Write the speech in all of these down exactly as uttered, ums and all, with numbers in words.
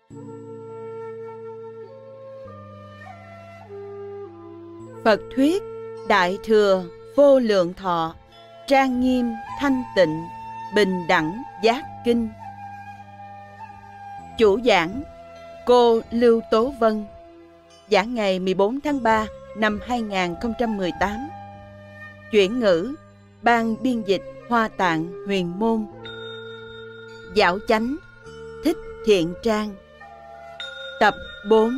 Phật thuyết Đại Thừa Vô Lượng Thọ Trang Nghiêm Thanh Tịnh Bình Đẳng Giác Kinh. Chủ giảng cô Lưu Tố Vân. Giảng ngày mười bốn tháng ba năm hai nghìn không trăm mười tám. Chuyển ngữ Ban biên dịch Hoa Tạng Huyền Môn. Giảo chánh Thích Thiện Trang. Tập bốn.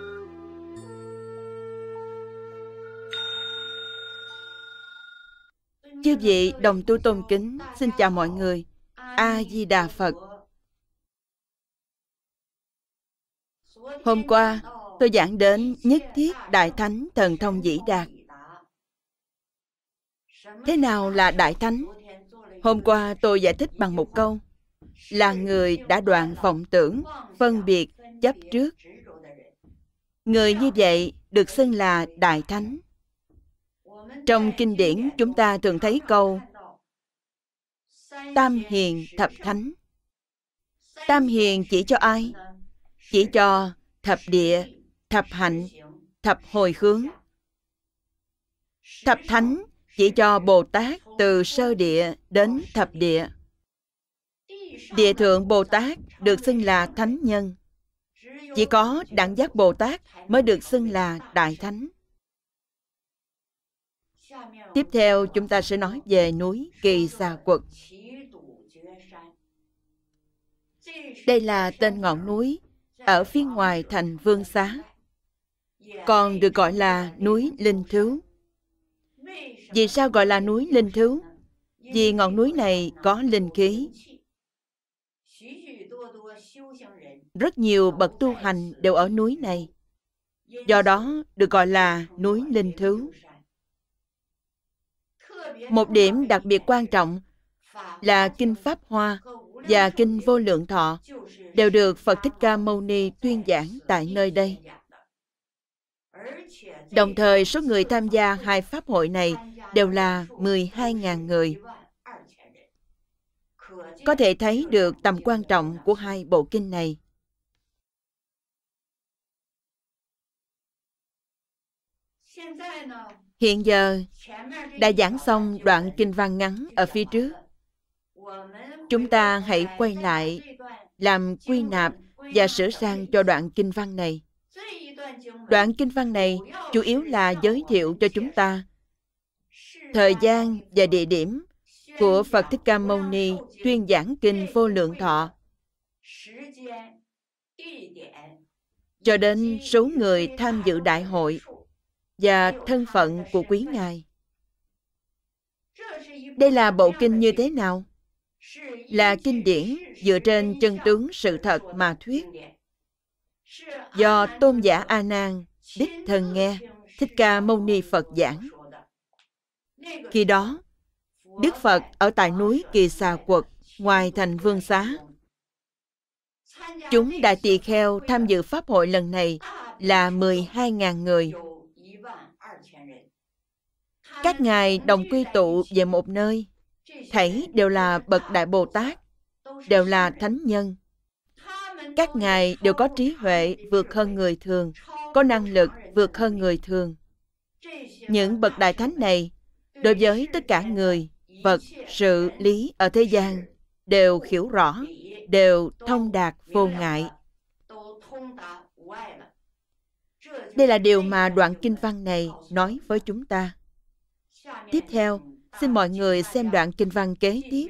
Chư vị đồng tu tôn kính, xin chào mọi người. A Di Đà Phật. Hôm qua tôi giảng đến nhất thiết Đại Thánh Thần Thông Dĩ Đạt. Thế nào là Đại Thánh? Hôm qua tôi giải thích bằng một câu: là người đã đoạn vọng tưởng, phân biệt, chấp trước. Người như vậy được xưng là Đại Thánh. Trong kinh điển chúng ta thường thấy câu Tam Hiền Thập Thánh. Tam Hiền chỉ cho ai? Chỉ cho thập địa, thập hạnh, thập hồi hướng. Thập Thánh chỉ cho Bồ Tát từ sơ địa đến thập địa. Địa thượng Bồ Tát được xưng là Thánh Nhân. Chỉ có Đẳng Giác Bồ Tát mới được xưng là Đại Thánh. Tiếp theo chúng ta sẽ nói về núi Kỳ Xà Quật. Đây là tên ngọn núi ở phía ngoài thành Vương Xá, còn được gọi là núi Linh Thứu. Vì sao gọi là núi Linh Thứu? Vì ngọn núi này có linh khí. Rất nhiều bậc tu hành đều ở núi này, do đó được gọi là núi Linh Thứu. Một điểm đặc biệt quan trọng là Kinh Pháp Hoa và Kinh Vô Lượng Thọ đều được Phật Thích Ca Mâu Ni tuyên giảng tại nơi đây. Đồng thời số người tham gia hai pháp hội này đều là mười hai nghìn người. Có thể thấy được tầm quan trọng của hai bộ kinh này. Hiện giờ đã giảng xong đoạn kinh văn ngắn ở phía trước. Chúng ta hãy quay lại làm quy nạp và sửa sang cho đoạn kinh văn này. Đoạn kinh văn này chủ yếu là giới thiệu cho chúng ta thời gian và địa điểm của Phật Thích Ca Mâu Ni tuyên giảng kinh Vô Lượng Thọ, cho đến số người tham dự đại hội và thân phận của quý ngài. Đây là bộ kinh như thế nào? Là kinh điển dựa trên chân tướng sự thật mà thuyết, do Tôn giả A Nan đích thân nghe Thích Ca Mâu Ni Phật giảng. Khi đó Đức Phật ở tại núi Kỳ Xà Quật ngoài thành Vương Xá. Chúng đại tỳ kheo tham dự pháp hội lần này là mười hai nghìn người. Các ngài đồng quy tụ về một nơi, thảy đều là bậc Đại Bồ Tát, đều là thánh nhân. Các ngài đều có trí huệ vượt hơn người thường, có năng lực vượt hơn người thường. Những bậc đại thánh này đối với tất cả người, vật, sự, lý ở thế gian đều hiểu rõ, đều thông đạt vô ngại. Đây là điều mà đoạn kinh văn này nói với chúng ta. Tiếp theo, xin mọi người xem đoạn kinh văn kế tiếp.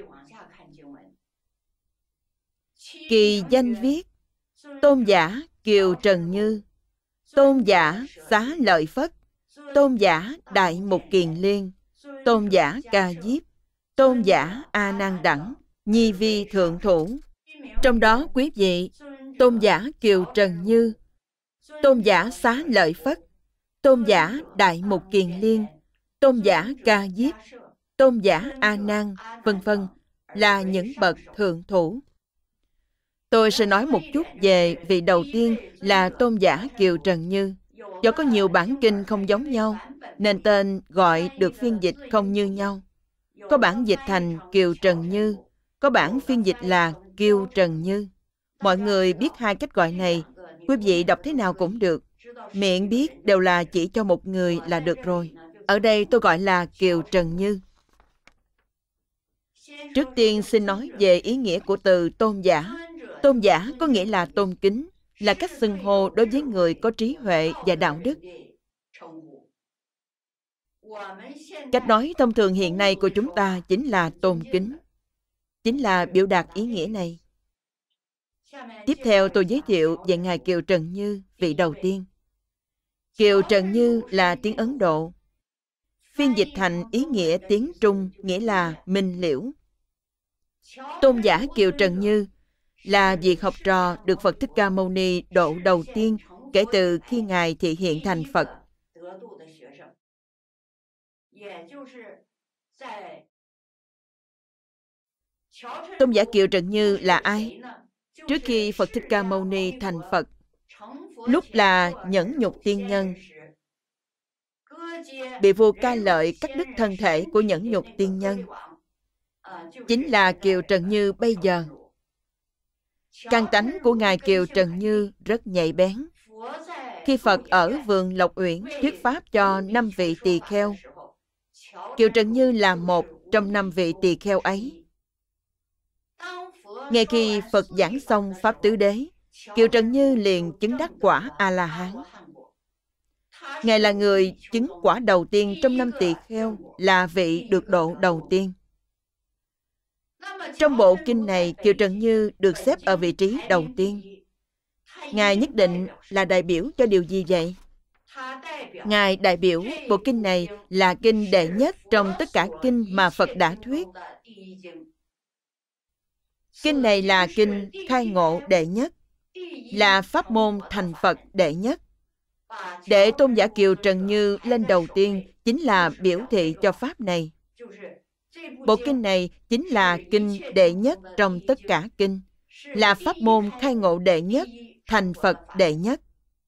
Kỳ danh viết: Tôn giả Kiều Trần Như, Tôn giả Xá Lợi Phất, Tôn giả Đại Mục Kiền Liên, Tôn giả Ca Diếp, Tôn giả A Nan Đẳng, Nhi Vi Thượng Thủ. Trong đó quý vị, Tôn giả Kiều Trần Như, Tôn giả Xá Lợi Phất, Tôn giả Đại Mục Kiền Liên, Tôn giả Ca Diếp, Tôn giả A Nan, vân vân là những bậc thượng thủ. Tôi sẽ nói một chút về vị đầu tiên là Tôn giả Kiều Trần Như. Do có nhiều bản kinh không giống nhau, nên tên gọi được phiên dịch không như nhau. Có bản dịch thành Kiều Trần Như, có bản phiên dịch là Kiêu Trần Như. Mọi người biết hai cách gọi này, quý vị đọc thế nào cũng được. Miệng biết đều là chỉ cho một người là được rồi. Ở đây tôi gọi là Kiều Trần Như. Trước tiên xin nói về ý nghĩa của từ tôn giả. Tôn giả có nghĩa là tôn kính, là cách xưng hô đối với người có trí huệ và đạo đức. Cách nói thông thường hiện nay của chúng ta chính là tôn kính, chính là biểu đạt ý nghĩa này. Tiếp theo tôi giới thiệu về Ngài Kiều Trần Như, vị đầu tiên. Kiều Trần Như là tiếng Ấn Độ. Phiên dịch thành ý nghĩa tiếng Trung nghĩa là minh liễu. Tôn giả Kiều Trần Như là vị học trò được Phật Thích Ca Mâu Ni độ đầu tiên kể từ khi Ngài thị hiện thành Phật. Tôn giả Kiều Trần Như là ai? Trước khi Phật Thích Ca Mâu Ni thành Phật, lúc là Nhẫn Nhục Tiên Nhân, bị vua Ca Lợi cắt đứt thân thể của Nhẫn Nhục Tiên Nhân, chính là Kiều Trần Như bây giờ. Căn tánh của Ngài Kiều Trần Như rất nhạy bén. Khi Phật ở vườn Lộc Uyển thuyết pháp cho năm vị tỳ kheo, Kiều Trần Như là một trong năm vị tỳ kheo ấy. Ngay khi Phật giảng xong Pháp Tứ Đế, Kiều Trần Như liền chứng đắc quả A-la-hán. Ngài là người chứng quả đầu tiên trong năm tỳ kheo, là vị được độ đầu tiên. Trong bộ kinh này, Kiều Trần Như được xếp ở vị trí đầu tiên. Ngài nhất định là đại biểu cho điều gì vậy? Ngài đại biểu bộ kinh này là kinh đệ nhất trong tất cả kinh mà Phật đã thuyết. Kinh này là kinh khai ngộ đệ nhất, là pháp môn thành Phật đệ nhất. Để tôn giả Kiều Trần Như lên đầu tiên chính là biểu thị cho pháp này. Bộ kinh này chính là kinh đệ nhất trong tất cả kinh, là pháp môn khai ngộ đệ nhất, thành Phật đệ nhất.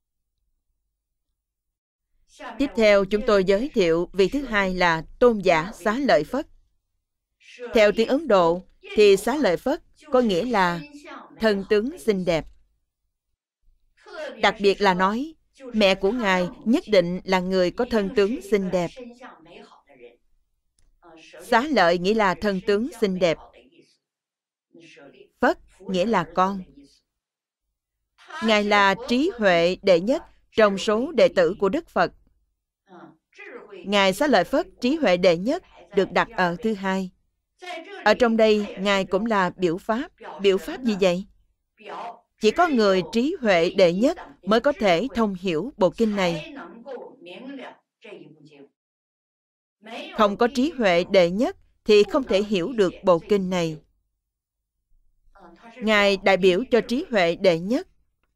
Tiếp theo chúng tôi giới thiệu vị thứ hai là tôn giả Xá Lợi Phất. Theo tiếng Ấn Độ thì Xá Lợi Phất có nghĩa là thân tướng xinh đẹp. Đặc biệt là nói mẹ của Ngài nhất định là người có thân tướng xinh đẹp. Xá Lợi nghĩa là thân tướng xinh đẹp. Phất nghĩa là con. Ngài là trí huệ đệ nhất trong số đệ tử của Đức Phật. Ngài Xá Lợi Phất trí huệ đệ nhất được đặt ở thứ hai. Ở trong đây, Ngài cũng là biểu pháp. Biểu pháp gì vậy? Chỉ có người trí huệ đệ nhất mới có thể thông hiểu bộ kinh này. Không có trí huệ đệ nhất thì không thể hiểu được bộ kinh này. Ngài đại biểu cho trí huệ đệ nhất.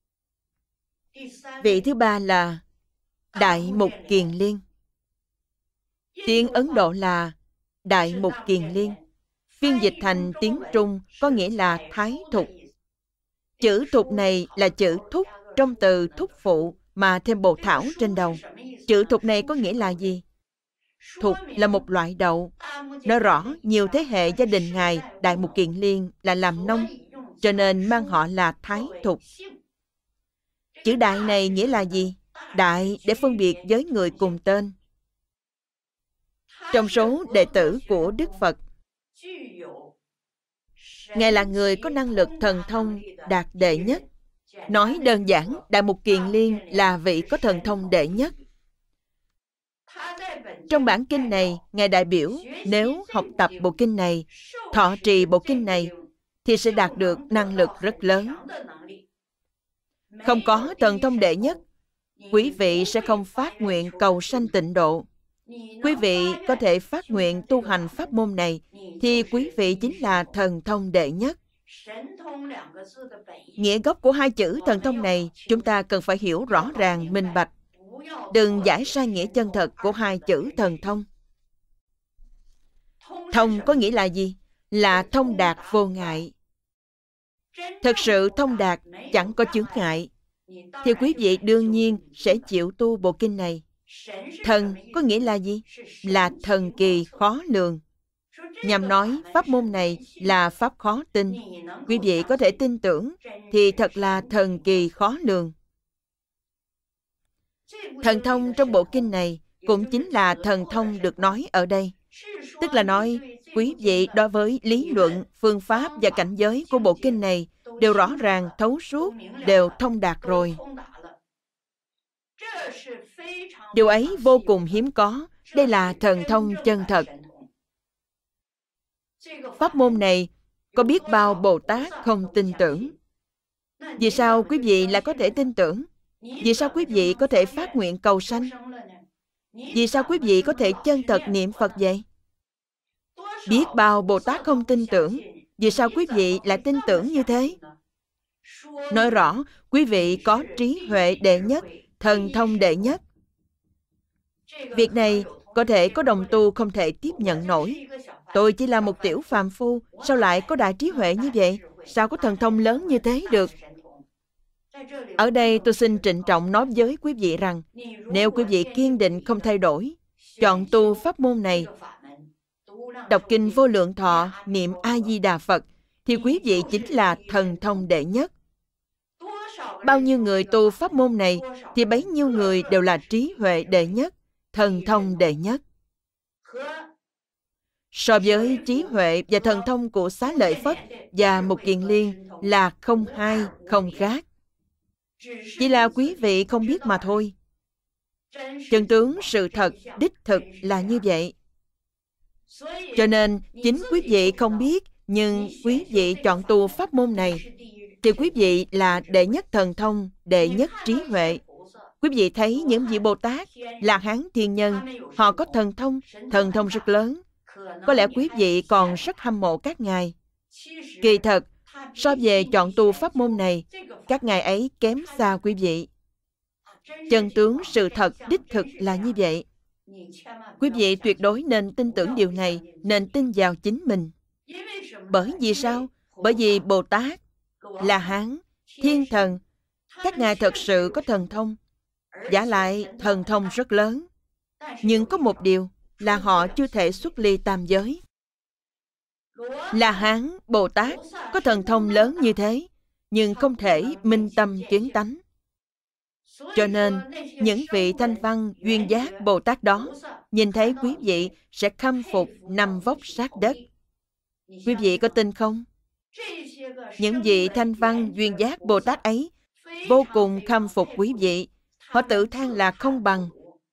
Vị thứ ba là Đại Mục Kiền Liên. Tiếng Ấn Độ là Đại Mục Kiền Liên. Phiên dịch thành tiếng Trung có nghĩa là Thái Thục. Chữ thục này là chữ thúc trong từ thúc phụ mà thêm bồ thảo trên đầu. Chữ thục này có nghĩa là gì? Thục là một loại đậu. Nói rõ nhiều thế hệ gia đình Ngài Đại Mục Kiền Liên là làm nông, cho nên mang họ là Thái Thục. Chữ đại này nghĩa là gì? Đại để phân biệt với người cùng tên. Trong số đệ tử của Đức Phật, Ngài là người có năng lực thần thông đạt đệ nhất. Nói đơn giản, Đại Mục Kiền Liên là vị có thần thông đệ nhất. Trong bản kinh này, Ngài đại biểu nếu học tập bộ kinh này, thọ trì bộ kinh này, thì sẽ đạt được năng lực rất lớn. Không có thần thông đệ nhất, quý vị sẽ không phát nguyện cầu sanh tịnh độ. Quý vị có thể phát nguyện tu hành pháp môn này, thì quý vị chính là thần thông đệ nhất. Nghĩa gốc của hai chữ thần thông này, chúng ta cần phải hiểu rõ ràng, minh bạch. Đừng giải sai nghĩa chân thật của hai chữ thần thông. Thông có nghĩa là gì? Là thông đạt vô ngại. Thật sự thông đạt, chẳng có chướng ngại, thì quý vị đương nhiên sẽ chịu tu bộ kinh này. Thần có nghĩa là gì? Là thần kỳ khó lường. nhằm nói pháp môn này là pháp khó tin. Quý vị có thể tin tưởng thì thật là thần kỳ khó lường. Thần thông trong bộ kinh này cũng chính là thần thông được nói ở đây. Tức là nói, quý vị đối với lý luận, phương pháp và cảnh giới của bộ kinh này đều rõ ràng, thấu suốt, đều thông đạt rồi. Điều ấy vô cùng hiếm có. Đây là thần thông chân thật. Pháp môn này có biết bao Bồ Tát không tin tưởng. Vì sao quý vị lại có thể tin tưởng? Vì sao quý vị có thể phát nguyện cầu sanh? Vì sao quý vị có thể chân thật niệm Phật vậy? Biết bao Bồ Tát không tin tưởng. Vì sao quý vị lại tin tưởng như thế? Nói rõ, quý vị có trí huệ đệ nhất, thần thông đệ nhất. Việc này có thể có đồng tu không thể tiếp nhận nổi. Tôi chỉ là một tiểu phàm phu, sao lại có đại trí huệ như vậy? Sao có thần thông lớn như thế được? Ở đây tôi xin trịnh trọng nói với quý vị rằng, nếu quý vị kiên định không thay đổi, chọn tu pháp môn này, đọc kinh Vô Lượng Thọ, niệm A-di-đà Phật, thì quý vị chính là thần thông đệ nhất. Bao nhiêu người tu pháp môn này, thì bấy nhiêu người đều là trí huệ đệ nhất, thần thông đệ nhất. So với trí huệ và thần thông của Xá Lợi Phất và Mục Kiền Liên là không hai, không khác. Chỉ là quý vị không biết mà thôi. Chân tướng sự thật, đích thực là như vậy. Cho nên, chính quý vị không biết, nhưng quý vị chọn tu pháp môn này, thì quý vị là đệ nhất thần thông, đệ nhất trí huệ. Quý vị thấy những vị Bồ Tát, là Hán Thiên Nhân, họ có thần thông, thần thông rất lớn. Có lẽ quý vị còn rất hâm mộ các ngài. Kỳ thật, so về chọn tu pháp môn này, các ngài ấy kém xa quý vị. Chân tướng sự thật đích thực là như vậy. Quý vị tuyệt đối nên tin tưởng điều này, nên tin vào chính mình. Bởi vì sao? Bởi vì Bồ Tát, La Hán, Thiên Thần, các ngài thật sự có thần thông, vả lại thần thông rất lớn. Nhưng có một điều là họ chưa thể xuất ly tam giới. La Hán, Bồ Tát có thần thông lớn như thế, nhưng không thể minh tâm kiến tánh. Cho nên, những vị thanh văn duyên giác Bồ Tát đó, nhìn thấy quý vị sẽ khâm phục nằm vóc sát đất. Quý vị có tin không? Những vị thanh văn duyên giác Bồ Tát ấy vô cùng khâm phục quý vị. Họ tự than là không bằng,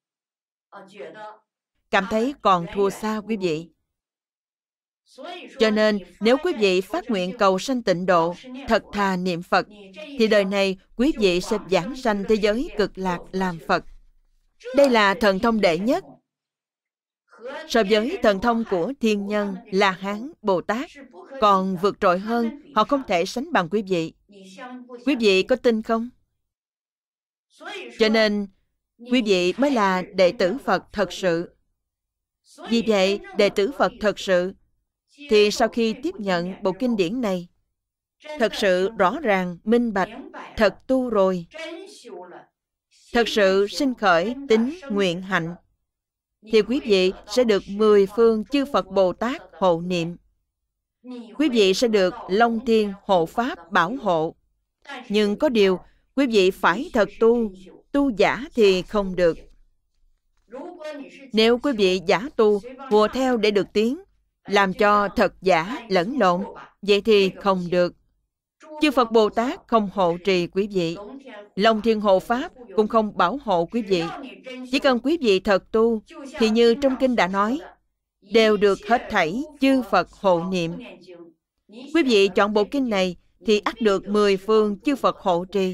cảm thấy còn thua xa quý vị. Cho nên, nếu quý vị phát nguyện cầu sanh tịnh độ, thật thà niệm Phật, thì đời này quý vị sẽ vãng sanh thế giới cực lạc làm Phật. Đây là thần thông đệ nhất. So với thần thông của Thiên Nhân, La Hán, Bồ Tát, còn vượt trội hơn, họ không thể sánh bằng quý vị. Quý vị có tin không? Cho nên, quý vị mới là đệ tử Phật thật sự. Vì vậy, đệ tử Phật thật sự, thì sau khi tiếp nhận bộ kinh điển này, thật sự rõ ràng, minh bạch, thật tu rồi, thật sự sinh khởi tín nguyện hạnh, thì quý vị sẽ được mười phương chư Phật Bồ Tát hộ niệm. Quý vị sẽ được Long Thiên hộ Pháp bảo hộ. Nhưng có điều, quý vị phải thật tu, tu giả thì không được. Nếu quý vị giả tu, hùa theo để được tiến, làm cho thật giả lẫn lộn, vậy thì không được. Chư Phật Bồ Tát không hộ trì quý vị. Long Thiên hộ Pháp cũng không bảo hộ quý vị. Chỉ cần quý vị thật tu, thì như trong kinh đã nói, đều được hết thảy chư Phật hộ niệm. Quý vị chọn bộ kinh này, thì ắt được mười phương chư Phật hộ trì.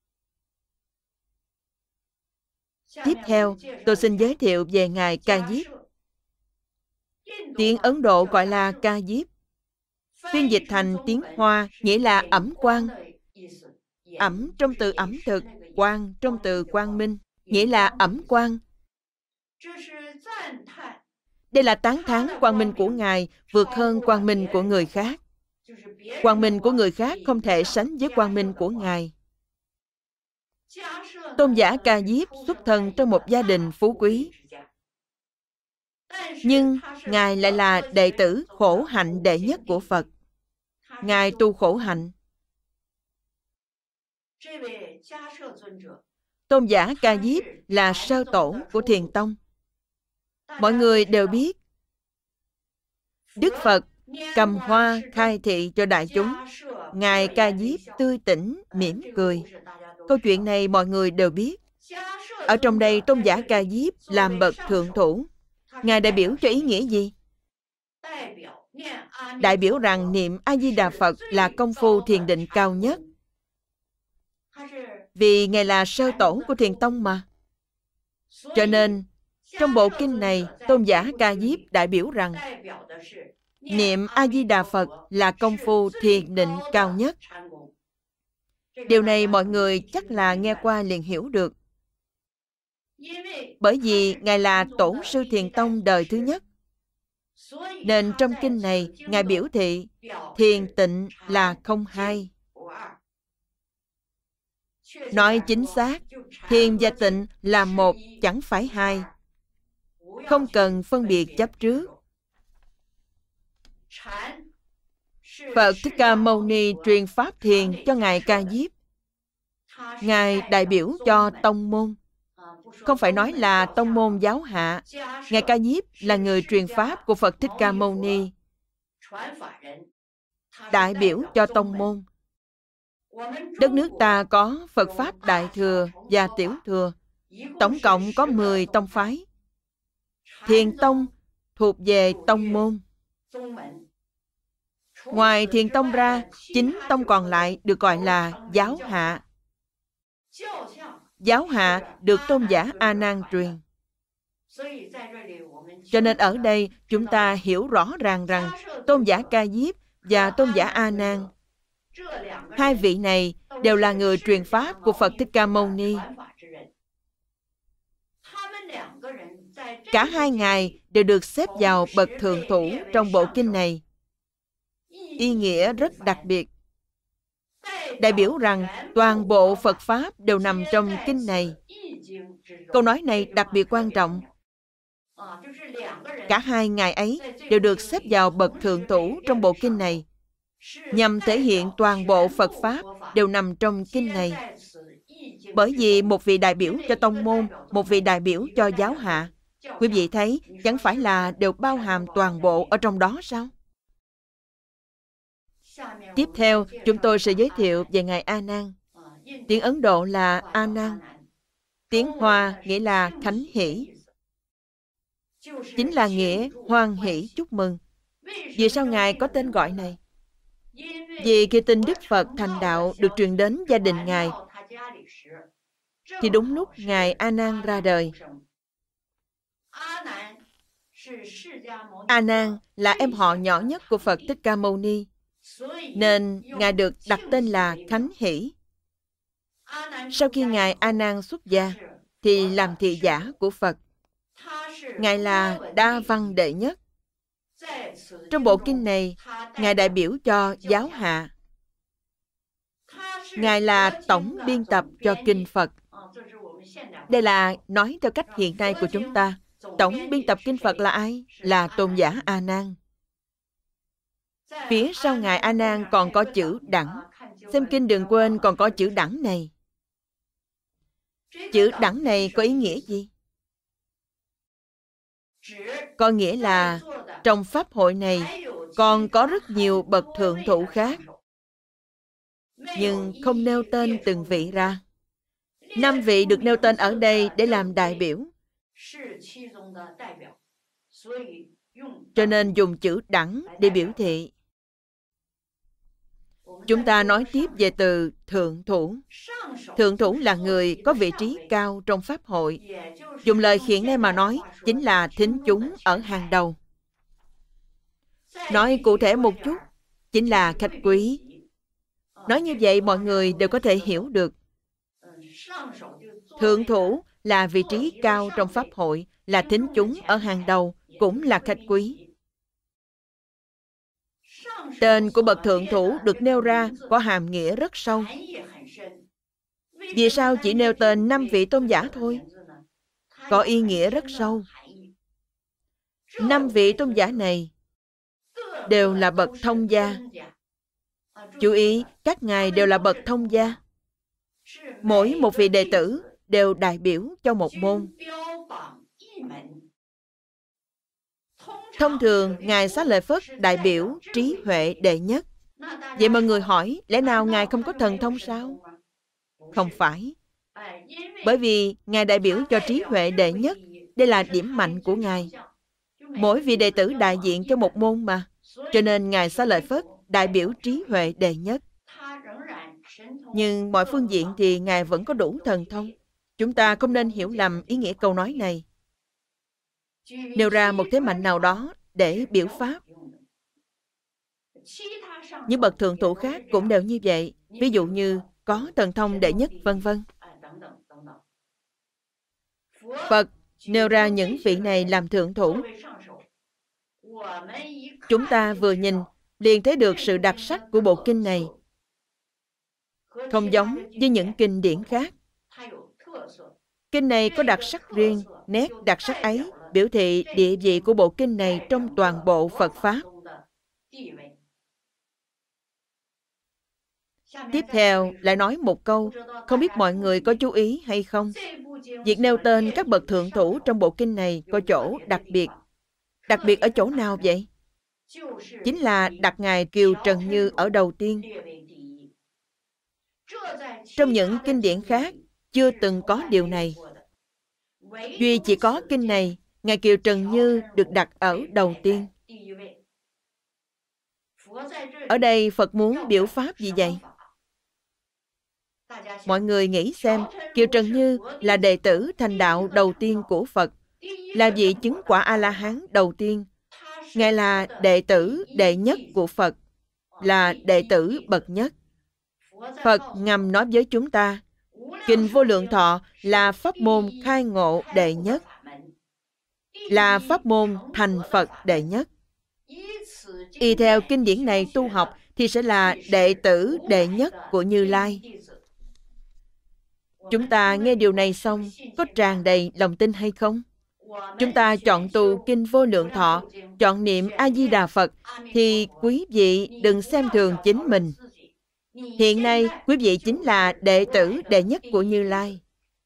Tiếp theo, tôi xin giới thiệu về Ngài Ca Diếp. Tiếng Ấn Độ gọi là Ca Diếp. Phiên dịch thành tiếng Hoa nghĩa là ẩm quang. Ẩm trong từ ẩm thực, quang trong từ quang minh, nghĩa là ẩm quang. Đây là tán thán quang minh của Ngài vượt hơn quang minh của người khác. Quang minh của người khác không thể sánh với quang minh của Ngài. Tôn giả Ca Diếp xuất thân trong một gia đình phú quý. Nhưng Ngài lại là đệ tử khổ hạnh đệ nhất của Phật. Ngài tu khổ hạnh. Tôn giả Ca Diếp là sơ tổ của Thiền Tông. Mọi người đều biết Đức Phật cầm hoa khai thị cho đại chúng. Ngài Ca Diếp tươi tỉnh, mỉm cười. Câu chuyện này mọi người đều biết. Ở trong đây, tôn giả Ca Diếp làm bậc thượng thủ. Ngài đại biểu cho ý nghĩa gì? Đại biểu rằng niệm A-di-đà Phật là công phu thiền định cao nhất. Vì Ngài là sơ tổ của Thiền Tông mà. Cho nên, trong bộ kinh này, tôn giả Ca Diếp đại biểu rằng niệm A-di-đà Phật là công phu thiền định cao nhất. Điều này mọi người chắc là nghe qua liền hiểu được. Bởi vì Ngài là tổ sư Thiền Tông đời thứ nhất, nên trong kinh này, Ngài biểu thị thiền tịnh là không hai. Nói chính xác, thiền và tịnh là một, chẳng phải hai. Không cần phân biệt chấp trước. Phật Thích Ca Mâu Ni truyền pháp thiền cho Ngài Ca Diếp. Ngài đại biểu cho tông môn. Không phải nói là tông môn giáo hạ. Ngài Ca Diếp là người truyền pháp của Phật Thích Ca Mâu Ni, đại biểu cho tông môn. Đất nước ta có Phật Pháp Đại Thừa và Tiểu Thừa. Tổng cộng có mười tông phái. Thiền Tông thuộc về tông môn. Ngoài Thiền Tông ra, chín tông còn lại được gọi là giáo hạ. Giáo hạ được tôn giả A Nan truyền. Cho nên ở đây chúng ta hiểu rõ ràng rằng tôn giả Ca Diếp và tôn giả A Nan, hai vị này đều là người truyền pháp của Phật Thích Ca Mâu Ni. Cả hai ngài đều được xếp vào bậc thượng thủ trong bộ kinh này. Ý nghĩa rất đặc biệt. Đại biểu rằng toàn bộ Phật Pháp đều nằm trong kinh này. Câu nói này đặc biệt quan trọng. Cả hai ngài ấy đều được xếp vào bậc thượng thủ trong bộ kinh này, nhằm thể hiện toàn bộ Phật Pháp đều nằm trong kinh này. Bởi vì một vị đại biểu cho tông môn, một vị đại biểu cho giáo hạ. Quý vị thấy, chẳng phải là đều bao hàm toàn bộ ở trong đó sao? Tiếp theo, chúng tôi sẽ giới thiệu về Ngài A Nan. Tiếng Ấn Độ là A Nan. Tiếng Hoa nghĩa là Khánh Hỷ. Chính là nghĩa hoan hỷ chúc mừng. Vì sao Ngài có tên gọi này? Vì khi tin Đức Phật thành đạo được truyền đến gia đình Ngài, thì đúng lúc Ngài A Nan ra đời. A Nan là em họ nhỏ nhất của Phật Thích Ca Mâu Ni, nên Ngài được đặt tên là Khánh Hỷ. Sau khi Ngài A Nan xuất gia, thì làm thị giả của Phật. Ngài là đa văn đệ nhất. Trong bộ kinh này, Ngài đại biểu cho giáo hạ. Ngài là tổng biên tập cho kinh Phật. Đây là nói theo cách hiện nay của chúng ta. Tổng biên tập kinh Phật là ai? Là tôn giả A Nan. Phía sau Ngài A Nan còn có chữ đẳng. Xem kinh đừng quên còn có chữ đẳng này. Chữ đẳng này có ý nghĩa gì? Có nghĩa là trong pháp hội này còn có rất nhiều bậc thượng thủ khác, nhưng không nêu tên từng vị ra. Năm vị được nêu tên ở đây để làm đại biểu, cho nên dùng chữ đẳng để biểu thị. Chúng ta nói tiếp về từ thượng thủ. Thượng thủ là người có vị trí cao trong pháp hội. Dùng lời hiện nay mà nói, chính là thính chúng ở hàng đầu. Nói cụ thể một chút, chính là khách quý. Nói như vậy mọi người đều có thể hiểu được. Thượng thủ là vị trí cao trong pháp hội, là thính chúng ở hàng đầu, cũng là khách quý. Tên của bậc thượng thủ được nêu ra có hàm nghĩa rất sâu. Vì sao chỉ nêu tên năm vị tôn giả thôi? Có ý nghĩa rất sâu. Năm vị tôn giả này đều là bậc thông gia. Chú ý, các ngài đều là bậc thông gia. Mỗi một vị đệ tử đều đại biểu cho một môn. Thông thường, Ngài Xá Lợi Phất đại biểu trí huệ đệ nhất. Vậy mọi người hỏi, lẽ nào Ngài không có thần thông sao? Không phải. Bởi vì Ngài đại biểu cho trí huệ đệ nhất, đây là điểm mạnh của Ngài. Mỗi vị đệ tử đại diện cho một môn mà. Cho nên Ngài Xá Lợi Phất đại biểu trí huệ đệ nhất. Nhưng mọi phương diện thì Ngài vẫn có đủ thần thông. Chúng ta không nên hiểu lầm ý nghĩa câu nói này. Nêu ra một thế mạnh nào đó để biểu pháp. Những bậc thượng thủ khác cũng đều như vậy. Ví dụ như có thần thông đệ nhất, vân vân. Phật nêu ra những vị này làm thượng thủ. Chúng ta vừa nhìn liền thấy được sự đặc sắc của bộ kinh này. Không giống với những kinh điển khác. Kinh này có đặc sắc riêng, nét đặc sắc ấy biểu thị địa vị của bộ kinh này trong toàn bộ Phật Pháp. Tiếp theo lại nói một câu, không biết mọi người có chú ý hay không? Việc nêu tên các bậc thượng thủ trong bộ kinh này có chỗ đặc biệt. Đặc biệt ở chỗ nào vậy? Chính là đặt Ngài Kiều Trần Như ở đầu tiên. Trong những kinh điển khác, chưa từng có điều này. Duy chỉ có kinh này, Ngài Kiều Trần Như được đặt ở đầu tiên. Ở đây Phật muốn biểu pháp gì vậy? Mọi người nghĩ xem, Kiều Trần Như là đệ tử thành đạo đầu tiên của Phật, là vị chứng quả A-la-hán đầu tiên. Ngài là đệ tử đệ nhất của Phật, là đệ tử bậc nhất. Phật ngầm nói với chúng ta, Kinh Vô Lượng Thọ là pháp môn khai ngộ đệ nhất, là pháp môn thành Phật đệ nhất. Y theo kinh điển này tu học thì sẽ là đệ tử đệ nhất của Như Lai. Chúng ta nghe điều này xong, có tràn đầy lòng tin hay không? Chúng ta chọn tu Kinh Vô Lượng Thọ, chọn niệm A-di-đà Phật, thì quý vị đừng xem thường chính mình. Hiện nay, quý vị chính là đệ tử đệ nhất của Như Lai.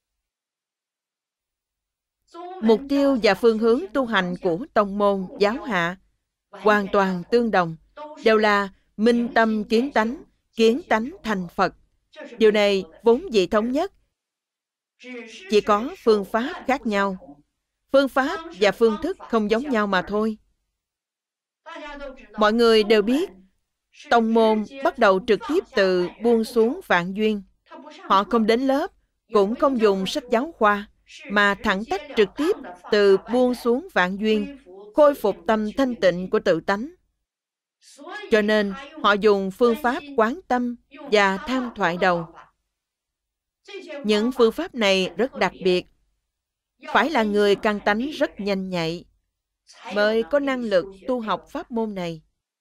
Mục tiêu và phương hướng tu hành của tông môn, giáo hạ hoàn toàn tương đồng, đều là minh tâm kiến tánh, kiến tánh thành Phật. Điều này vốn dĩ thống nhất, chỉ có phương pháp khác nhau. Phương pháp và phương thức không giống nhau mà thôi. Mọi người đều biết, tông môn bắt đầu trực tiếp từ buông xuống vạn duyên. Họ không đến lớp, cũng không dùng sách giáo khoa, mà thẳng tách trực tiếp từ buông xuống vạn duyên, khôi phục tâm thanh tịnh của tự tánh. Cho nên, họ dùng phương pháp quán tâm và tham thoại đầu. Những phương pháp này rất đặc biệt. Phải là người căn tánh rất nhanh nhạy, mới có năng lực tu học pháp môn này.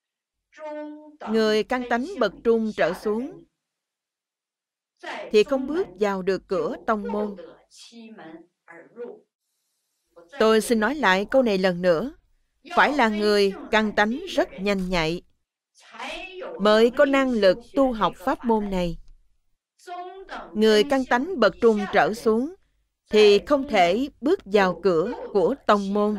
Người căn tánh bậc trung trở xuống thì không bước vào được cửa tông môn. Tôi xin nói lại câu này lần nữa. Phải là người căn tánh rất nhanh nhạy, mới có năng lực tu học pháp môn này. Người căn tánh bậc trung trở xuống thì không thể bước vào cửa của tông môn.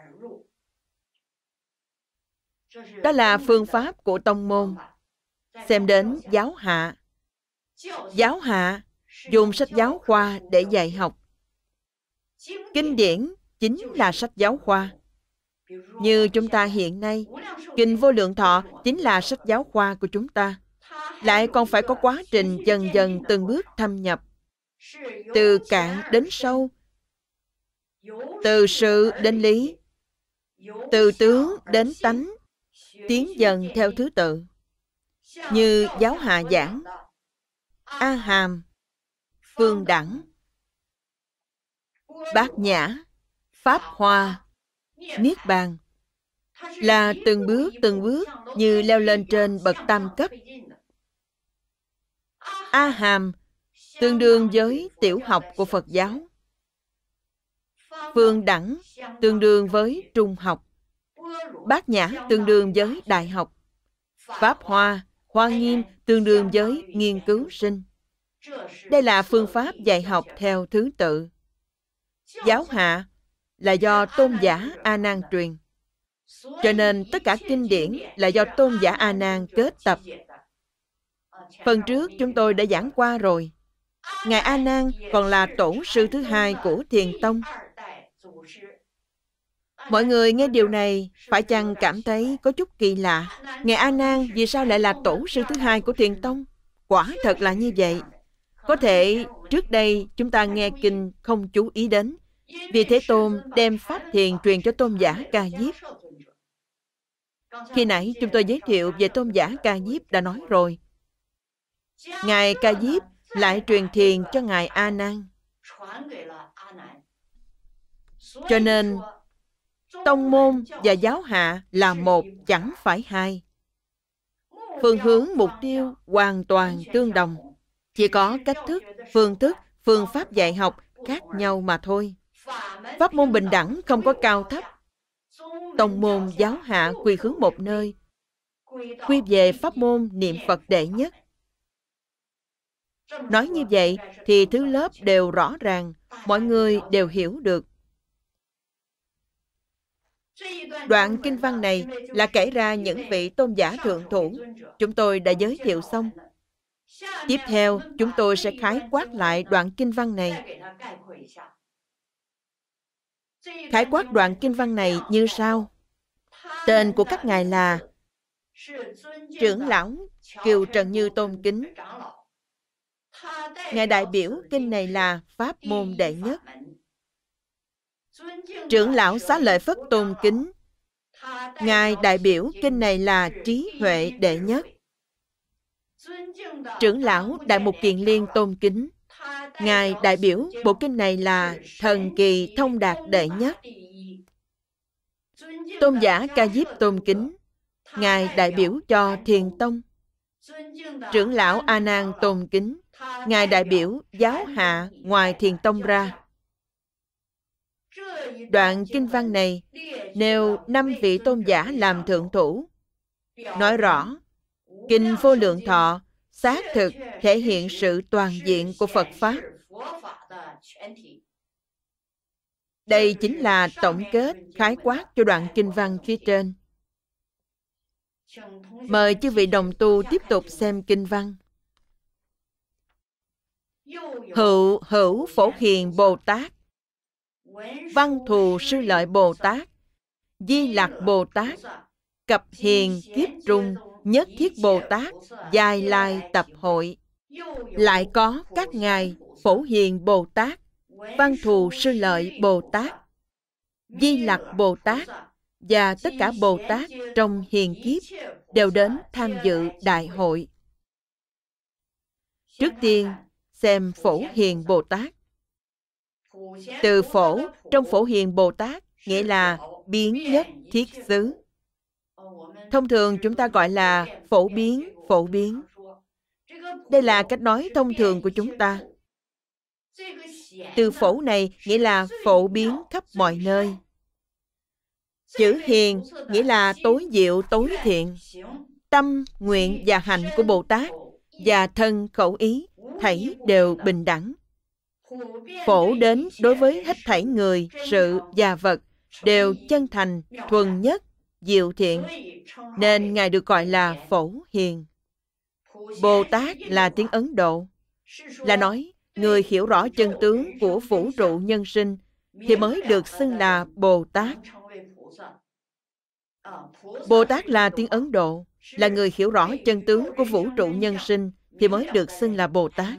Đó là phương pháp của tông môn. Xem đến giáo hạ. Giáo hạ dùng sách giáo khoa để dạy học. Kinh điển chính là sách giáo khoa. Như chúng ta hiện nay, Kinh Vô Lượng Thọ chính là sách giáo khoa của chúng ta. Lại còn phải có quá trình dần dần từng bước thâm nhập. Từ cạn đến sâu, từ sự đến lý, từ tướng đến tánh, tiến dần theo thứ tự. Như giáo hạ giảng, A Hàm, Phương Đẳng, Bát Nhã, Pháp Hoa, Niết Bàn, là từng bước từng bước như leo lên trên bậc tam cấp. A Hàm tương đương với tiểu học của Phật giáo. Phương Đẳng tương đương với trung học. Bát Nhã tương đương với đại học. Pháp Hoa, Hoa Nghiêm tương đương với nghiên cứu sinh. Đây là phương pháp dạy học theo thứ tự. Giáo hạ là do tôn giả A Nan truyền. Cho nên tất cả kinh điển là do tôn giả A Nan kết tập. Phần trước chúng tôi đã giảng qua rồi. Ngài A Nan còn là tổ sư thứ hai của Thiền tông. Mọi người nghe điều này phải chăng cảm thấy có chút kỳ lạ? Ngài A Nan vì sao lại là tổ sư thứ hai của Thiền tông? Quả thật là như vậy. Có thể trước đây chúng ta nghe kinh không chú ý đến, vì Thế Tôn đem pháp thiền truyền cho tôn giả Ca Diếp. Khi nãy chúng tôi giới thiệu về tôn giả Ca Diếp đã nói rồi. Ngài Ca Diếp lại truyền thiền cho Ngài A Nan. Cho nên tông môn và giáo hạ là một, chẳng phải hai. Phương hướng mục tiêu hoàn toàn tương đồng. Chỉ có cách thức, phương thức, phương pháp dạy học khác nhau mà thôi. Pháp môn bình đẳng không có cao thấp. Tông môn giáo hạ quy hướng một nơi, quy về pháp môn niệm Phật đệ nhất. Nói như vậy thì thứ lớp đều rõ ràng, mọi người đều hiểu được. Đoạn kinh văn này là kể ra những vị tôn giả thượng thủ. Chúng tôi đã giới thiệu xong. Tiếp theo, chúng tôi sẽ khái quát lại đoạn kinh văn này. Khái quát đoạn kinh văn này như sau. Tên của các ngài là Trưởng lão Kiều Trần Như tôn kính. Ngài đại biểu kinh này là pháp môn đệ nhất. Trưởng lão Xá Lợi Phất tôn kính. Ngài đại biểu kinh này là trí huệ đệ nhất. Trưởng lão Đại Mục Kiền Liên tôn kính. Ngài đại biểu bộ kinh này là thần kỳ thông đạt đệ nhất. Tôn giả Ca Diếp tôn kính. Ngài đại biểu cho Thiền tông. Trưởng lão A Nan tôn kính. Ngài đại biểu giáo hạ ngoài Thiền tông ra. Đoạn kinh văn này nêu năm vị tôn giả làm thượng thủ, nói rõ kinh Vô Lượng Thọ xác thực thể hiện sự toàn diện của Phật Pháp. Đây chính là tổng kết khái quát cho đoạn kinh văn phía trên. Mời chư vị đồng tu tiếp tục xem kinh văn. Hữu Hữu Phổ Hiền Bồ Tát, Văn Thù Sư Lợi Bồ Tát, Di Lặc Bồ Tát, Cập Hiền Kiếp Trung Nhất Thiết Bồ Tát, Dài Lai Tập Hội. Lại có các ngài Phổ Hiền Bồ Tát, Văn Thù Sư Lợi Bồ Tát, Di Lặc Bồ Tát và tất cả Bồ Tát trong hiền kiếp đều đến tham dự đại hội. Trước tiên xem Phổ Hiền Bồ Tát. Từ phổ trong Phổ Hiền Bồ Tát nghĩa là biến nhất thiết xứ. Thông thường chúng ta gọi là phổ biến, phổ biến. Đây là cách nói thông thường của chúng ta. Từ phổ này nghĩa là phổ biến khắp mọi nơi. Chữ hiền nghĩa là tối diệu, tối thiện. Tâm, nguyện và hành của Bồ Tát và thân khẩu ý thảy đều bình đẳng. Phổ đến đối với hết thảy người, sự và vật đều chân thành, thuần nhất, diệu thiện, nên Ngài được gọi là Phổ Hiền. Bồ Tát là tiếng Ấn Độ, là nói người hiểu rõ chân tướng của vũ trụ nhân sinh thì mới được xưng là Bồ Tát. Bồ Tát là tiếng Ấn Độ, là người hiểu rõ chân tướng của vũ trụ nhân sinh thì mới được xưng là Bồ Tát.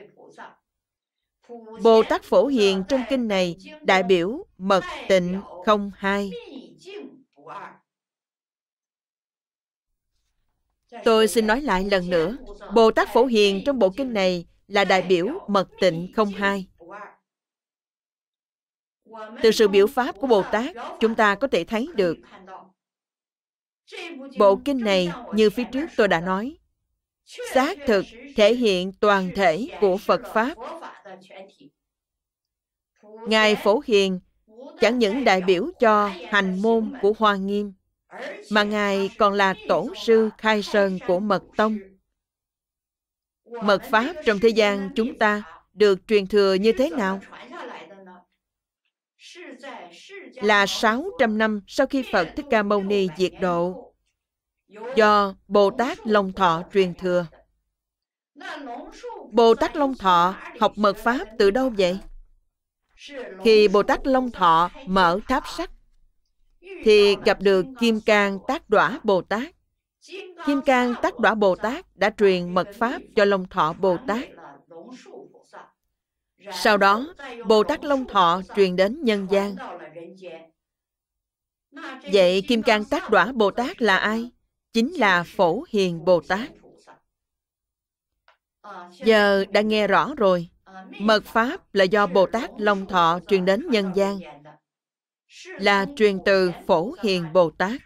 Bồ Tát Phổ Hiền trong kinh này đại biểu mật tịnh không hai. Tôi xin nói lại lần nữa, Bồ Tát Phổ Hiền trong bộ kinh này là đại biểu mật tịnh không hai. Từ sự biểu pháp của Bồ Tát, chúng ta có thể thấy được. Bộ kinh này, như phía trước tôi đã nói, xác thực thể hiện toàn thể của Phật Pháp. Ngài Phổ Hiền chẳng những đại biểu cho hành môn của Hoa Nghiêm, mà Ngài còn là tổ sư khai sơn của Mật Tông. Mật Pháp trong thế gian chúng ta được truyền thừa như thế nào? Là sáu trăm năm sau khi Phật Thích Ca Mâu Ni diệt độ, do Bồ Tát Long Thọ truyền thừa. Bồ Tát Long Thọ học Mật Pháp từ đâu vậy? Khi Bồ Tát Long Thọ mở tháp sắt, thì gặp được Kim Cang Tác Đoả Bồ Tát. Kim Cang Tác Đoả Bồ Tát đã truyền Mật Pháp cho Long Thọ Bồ Tát. Sau đó, Bồ Tát Long Thọ truyền đến nhân gian. Vậy Kim Cang Tác Đoả Bồ Tát là ai? Chính là Phổ Hiền Bồ Tát. Giờ đã nghe rõ rồi. Mật Pháp là do Bồ Tát Long Thọ truyền đến nhân gian, là truyền từ Phổ Hiền Bồ Tát.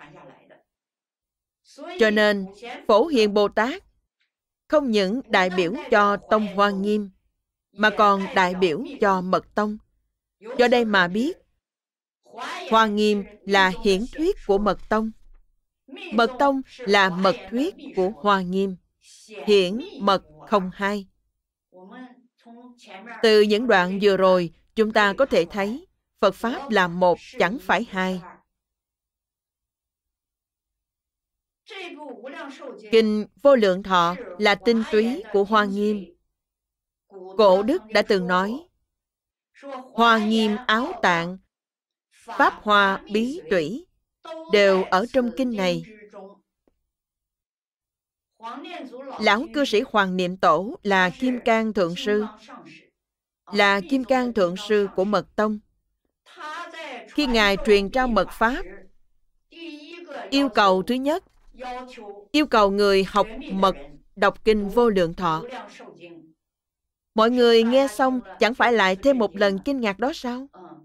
Cho nên, Phổ Hiền Bồ Tát không những đại biểu cho Tông Hoa Nghiêm, mà còn đại biểu cho Mật Tông. Do đây mà biết, Hoa Nghiêm là hiển thuyết của Mật Tông, Mật Tông là mật thuyết của Hoa Nghiêm, hiển mật không hai. Từ những đoạn vừa rồi, chúng ta có thể thấy Phật Pháp là một, chẳng phải hai. Kinh Vô Lượng Thọ là tinh túy của Hoa Nghiêm. Cổ Đức đã từng nói, Hoa Nghiêm áo tạng, Pháp Hoa bí tủy, đều ở trong kinh này. Lão cư sĩ Hoàng Niệm Tổ là Kim Cang Thượng Sư, là Kim Cang Thượng Sư của Mật Tông. Khi Ngài truyền trao Mật Pháp, yêu cầu thứ nhất, yêu cầu người học mật đọc kinh Vô Lượng Thọ. Mọi người nghe xong chẳng phải lại thêm một lần kinh ngạc đó sao?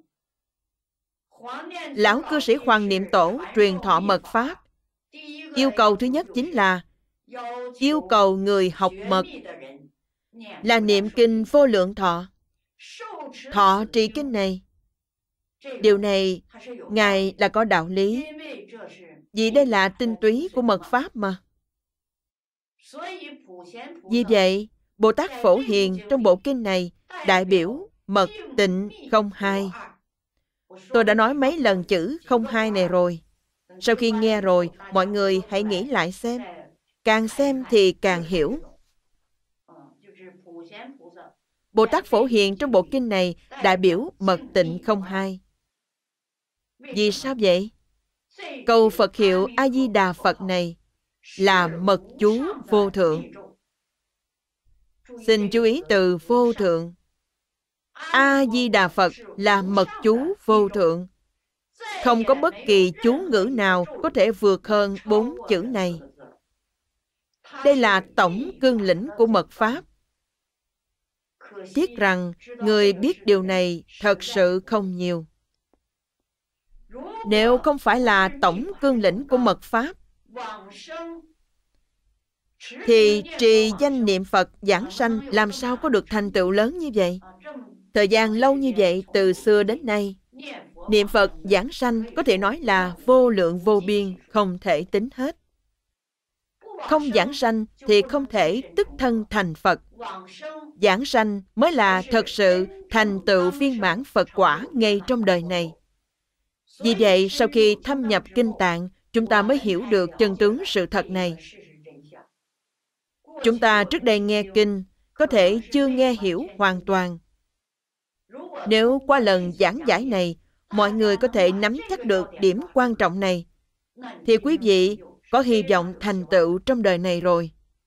Lão cư sĩ Hoàng Niệm Tổ truyền thọ Mật Pháp. Yêu cầu thứ nhất chính là yêu cầu người học mật là niệm kinh Vô Lượng Thọ, thọ trì kinh này. Điều này Ngài là có đạo lý, vì đây là tinh túy của Mật Pháp mà. Vì vậy, Bồ Tát Phổ Hiền trong bộ kinh này đại biểu mật tịnh không hai. Tôi đã nói mấy lần chữ không hai này rồi. Sau khi nghe rồi, mọi người hãy nghĩ lại xem. Càng xem thì càng hiểu. Bồ Tát Phổ Hiền trong bộ kinh này đại biểu mật tịnh không hai. Vì sao vậy? Câu Phật hiệu A-di-đà Phật này là mật chú vô thượng. Xin chú ý từ vô thượng. A-di-đà Phật là mật chú vô thượng. Không có bất kỳ chú ngữ nào có thể vượt hơn bốn chữ này. Đây là tổng cương lĩnh của Mật Pháp. Tiếc rằng người biết điều này thật sự không nhiều. Nếu không phải là tổng cương lĩnh của Mật Pháp, thì trì danh niệm Phật giảng sanh làm sao có được thành tựu lớn như vậy? Thời gian lâu như vậy, từ xưa đến nay, niệm Phật giảng sanh có thể nói là vô lượng vô biên, không thể tính hết. Không giảng sanh thì không thể tức thân thành Phật. Giảng sanh mới là thật sự thành tựu viên mãn Phật quả ngay trong đời này. Vì vậy, sau khi thâm nhập Kinh Tạng, chúng ta mới hiểu được chân tướng sự thật này. Chúng ta trước đây nghe Kinh, có thể chưa nghe hiểu hoàn toàn. Nếu qua lần giảng giải này, mọi người có thể nắm chắc được điểm quan trọng này, thì quý vị có hy vọng thành tựu trong đời này rồi.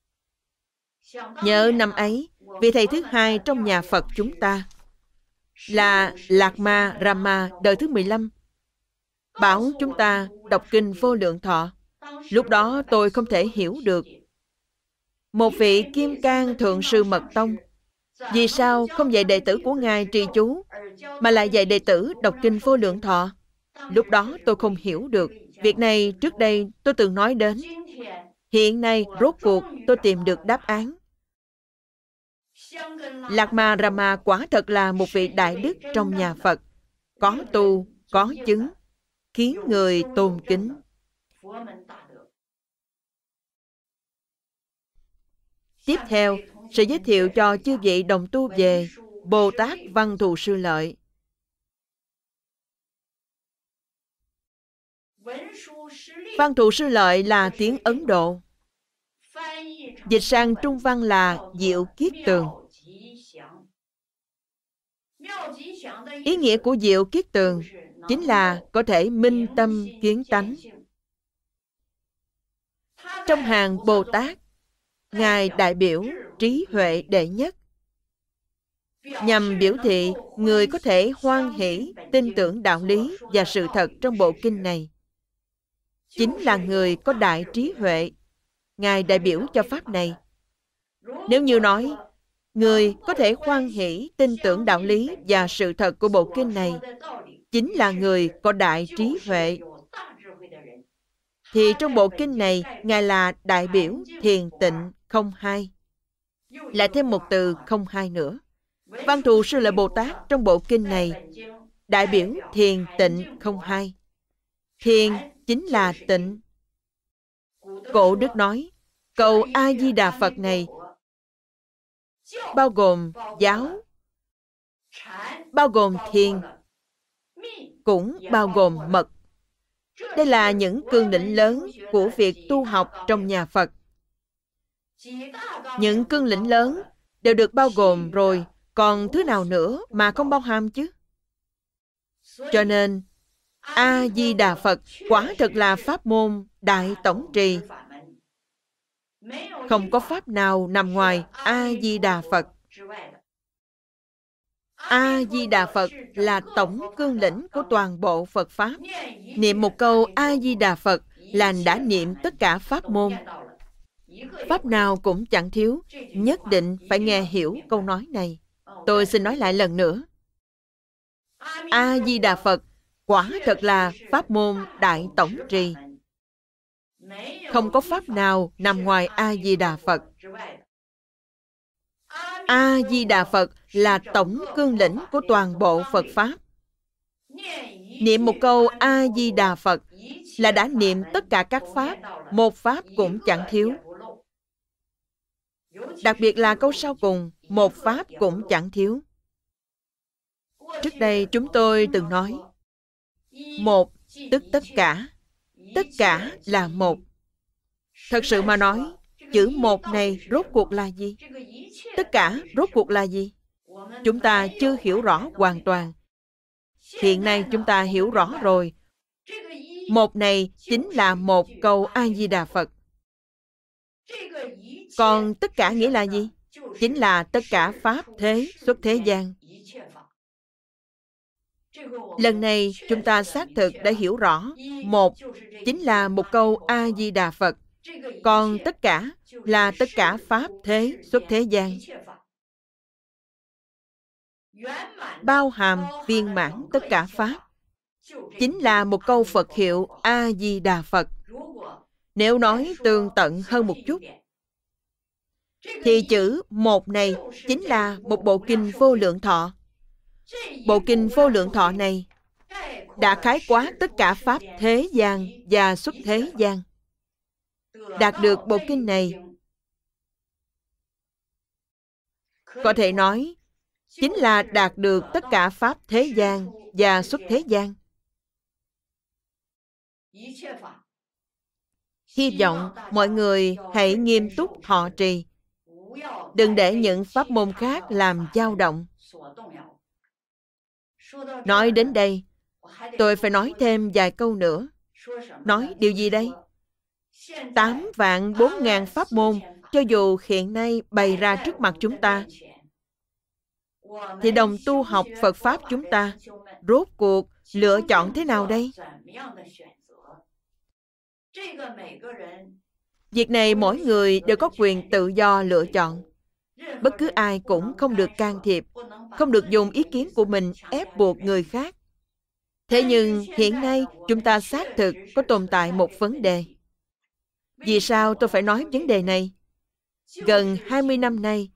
Nhớ năm ấy, vị thầy thứ hai trong nhà Phật chúng ta là Lạc Ma Rama đời thứ mười lăm, bảo chúng ta đọc kinh Vô Lượng Thọ. Lúc đó tôi không thể hiểu được. Một vị Kim Cang Thượng Sư Mật Tông, vì sao không dạy đệ tử của Ngài trì chú, mà lại dạy đệ tử đọc kinh Vô Lượng Thọ? Lúc đó tôi không hiểu được. Việc này trước đây tôi từng nói đến. Hiện nay rốt cuộc tôi tìm được đáp án. Lạc Ma Rama quả thật là một vị đại đức trong nhà Phật, có tu, có chứng, khiến người tôn kính. Tiếp theo, sẽ giới thiệu cho chư vị đồng tu về Bồ Tát Văn Thù Sư Lợi. Văn Thù Sư Lợi là tiếng Ấn Độ. Dịch sang Trung văn là Diệu Kiết Tường. Ý nghĩa của Diệu Kiết Tường chính là có thể minh tâm kiến tánh. Trong hàng Bồ Tát, Ngài đại biểu trí huệ đệ nhất, nhằm biểu thị người có thể hoan hỷ tin tưởng đạo lý và sự thật trong bộ kinh này chính là người có đại trí huệ. Ngài đại biểu cho pháp này. Nếu như nói người có thể hoan hỷ tin tưởng đạo lý và sự thật của bộ kinh này chính là người có đại trí huệ, thì trong bộ kinh này Ngài là đại biểu thiền tịnh không hai. Lại thêm một từ không hai nữa. Văn Thù Sư Lợi Bồ Tát trong bộ kinh này đại biểu thiền tịnh không hai. Thiền chính là tịnh. Cổ đức nói, câu A-di-đà Phật này bao gồm giáo, bao gồm thiền, cũng bao gồm mật. Đây là những cương lĩnh lớn của việc tu học trong nhà Phật. Những cương lĩnh lớn đều được bao gồm rồi, còn thứ nào nữa mà không bao hàm chứ? Cho nên, A-di-đà Phật quả thật là pháp môn đại tổng trì. Không có pháp nào nằm ngoài A-di-đà Phật. A-di-đà Phật là tổng cương lĩnh của toàn bộ Phật Pháp. Niệm một câu A-di-đà Phật là đã niệm tất cả pháp môn. Pháp nào cũng chẳng thiếu, nhất định phải nghe hiểu câu nói này. Tôi xin nói lại lần nữa. A-di-đà Phật quả thật là pháp môn đại tổng trì. Không có pháp nào nằm ngoài A-di-đà Phật. A-di-đà Phật là tổng cương lĩnh của toàn bộ Phật Pháp. Niệm một câu A-di-đà Phật là đã niệm tất cả các Pháp, một Pháp cũng chẳng thiếu. Đặc biệt là câu sau cùng, một Pháp cũng chẳng thiếu. Trước đây chúng tôi từng nói, một tức tất cả, tất cả là một. Thật sự mà nói, chữ một này rốt cuộc là gì? Tất cả rốt cuộc là gì? Chúng ta chưa hiểu rõ hoàn toàn. Hiện nay chúng ta hiểu rõ rồi. Một này chính là một câu A-di-đà Phật. Còn tất cả nghĩa là gì? Chính là tất cả Pháp thế xuất thế gian. Lần này chúng ta xác thực đã hiểu rõ. Một chính là một câu A-di-đà Phật. Còn tất cả là tất cả Pháp thế xuất thế gian. Bao hàm viên mãn tất cả Pháp chính là một câu Phật hiệu A-di-đà Phật. Nếu nói tường tận hơn một chút, thì chữ một này chính là một bộ kinh Vô Lượng Thọ. Bộ kinh Vô Lượng Thọ này đã khái quát tất cả Pháp thế gian và xuất thế gian. Đạt được bộ kinh này, có thể nói, chính là đạt được tất cả Pháp thế gian và xuất thế gian. Hy vọng mọi người hãy nghiêm túc thọ trì. Đừng để những pháp môn khác làm dao động. Nói đến đây, tôi phải nói thêm vài câu nữa. Nói điều gì đây? Tám vạn bốn ngàn pháp môn, cho dù hiện nay bày ra trước mặt chúng ta, thì đồng tu học Phật Pháp chúng ta, rốt cuộc lựa chọn thế nào đây? Việc này mỗi người đều có quyền tự do lựa chọn. Bất cứ ai cũng không được can thiệp, không được dùng ý kiến của mình ép buộc người khác. Thế nhưng hiện nay chúng ta xác thực có tồn tại một vấn đề. Vì sao tôi phải nói vấn đề này? Gần hai mươi năm nay,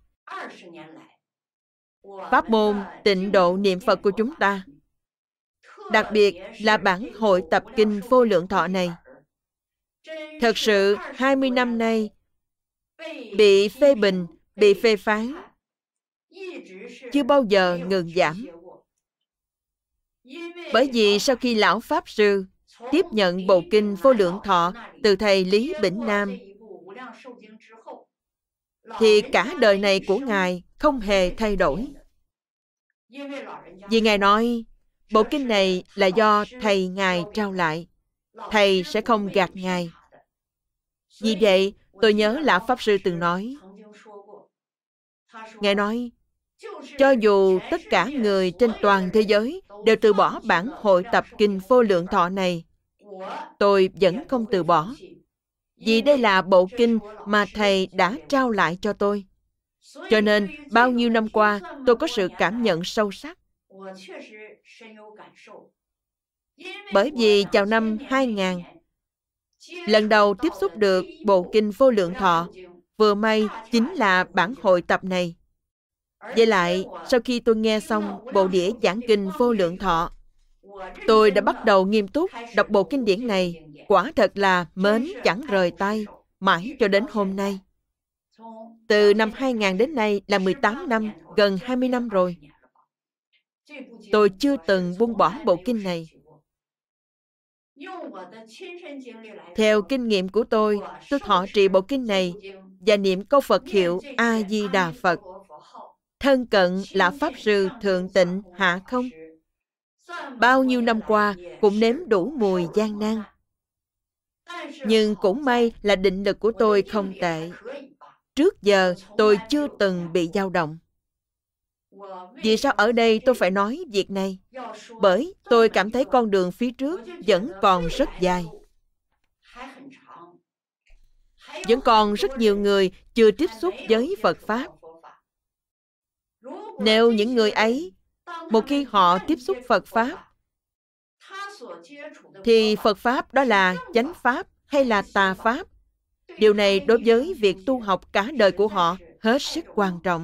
pháp môn tịnh độ niệm Phật của chúng ta, đặc biệt là bản hội tập kinh Vô Lượng Thọ này, Thật sự, hai mươi năm nay, bị phê bình, bị phê phán, chưa bao giờ ngừng giảm. Bởi vì sau khi Lão Pháp Sư tiếp nhận bộ kinh Vô Lượng Thọ từ thầy Lý Bỉnh Nam, thì cả đời này của Ngài không hề thay đổi. Vì Ngài nói, bộ kinh này là do thầy Ngài trao lại, thầy sẽ không gạt Ngài. Vì vậy, tôi nhớ Lão Pháp Sư từng nói, Ngài nói, cho dù tất cả người trên toàn thế giới đều từ bỏ bản hội tập kinh Vô Lượng Thọ này, tôi vẫn không từ bỏ. Vì đây là bộ kinh mà thầy đã trao lại cho tôi. Cho nên, bao nhiêu năm qua, tôi có sự cảm nhận sâu sắc. Bởi vì vào năm hai nghìn, lần đầu tiếp xúc được bộ kinh Vô Lượng Thọ, vừa may chính là bản hội tập này. Với lại, sau khi tôi nghe xong bộ đĩa giảng kinh Vô Lượng Thọ, tôi đã bắt đầu nghiêm túc đọc bộ kinh điển này. Quả thật là mến chẳng rời tay, mãi cho đến hôm nay. Từ năm hai nghìn đến nay là mười tám năm, gần hai mươi năm rồi. Tôi chưa từng buông bỏ bộ kinh này. Theo kinh nghiệm của tôi, tôi thọ trì bộ kinh này và niệm câu Phật hiệu A-di-đà Phật, thân cận là Pháp Sư Thượng Tịnh Hạ Không. Bao nhiêu năm qua cũng nếm đủ mùi gian nan. Nhưng cũng may là định lực của tôi không tệ. Trước giờ tôi chưa từng bị dao động. Vì sao ở đây tôi phải nói việc này? Bởi tôi cảm thấy con đường phía trước vẫn còn rất dài. Vẫn còn rất nhiều người chưa tiếp xúc với Phật Pháp. Nếu những người ấy, một khi họ tiếp xúc Phật Pháp, thì Phật Pháp đó là chánh Pháp hay là tà Pháp? Điều này đối với việc tu học cả đời của họ hết sức quan trọng.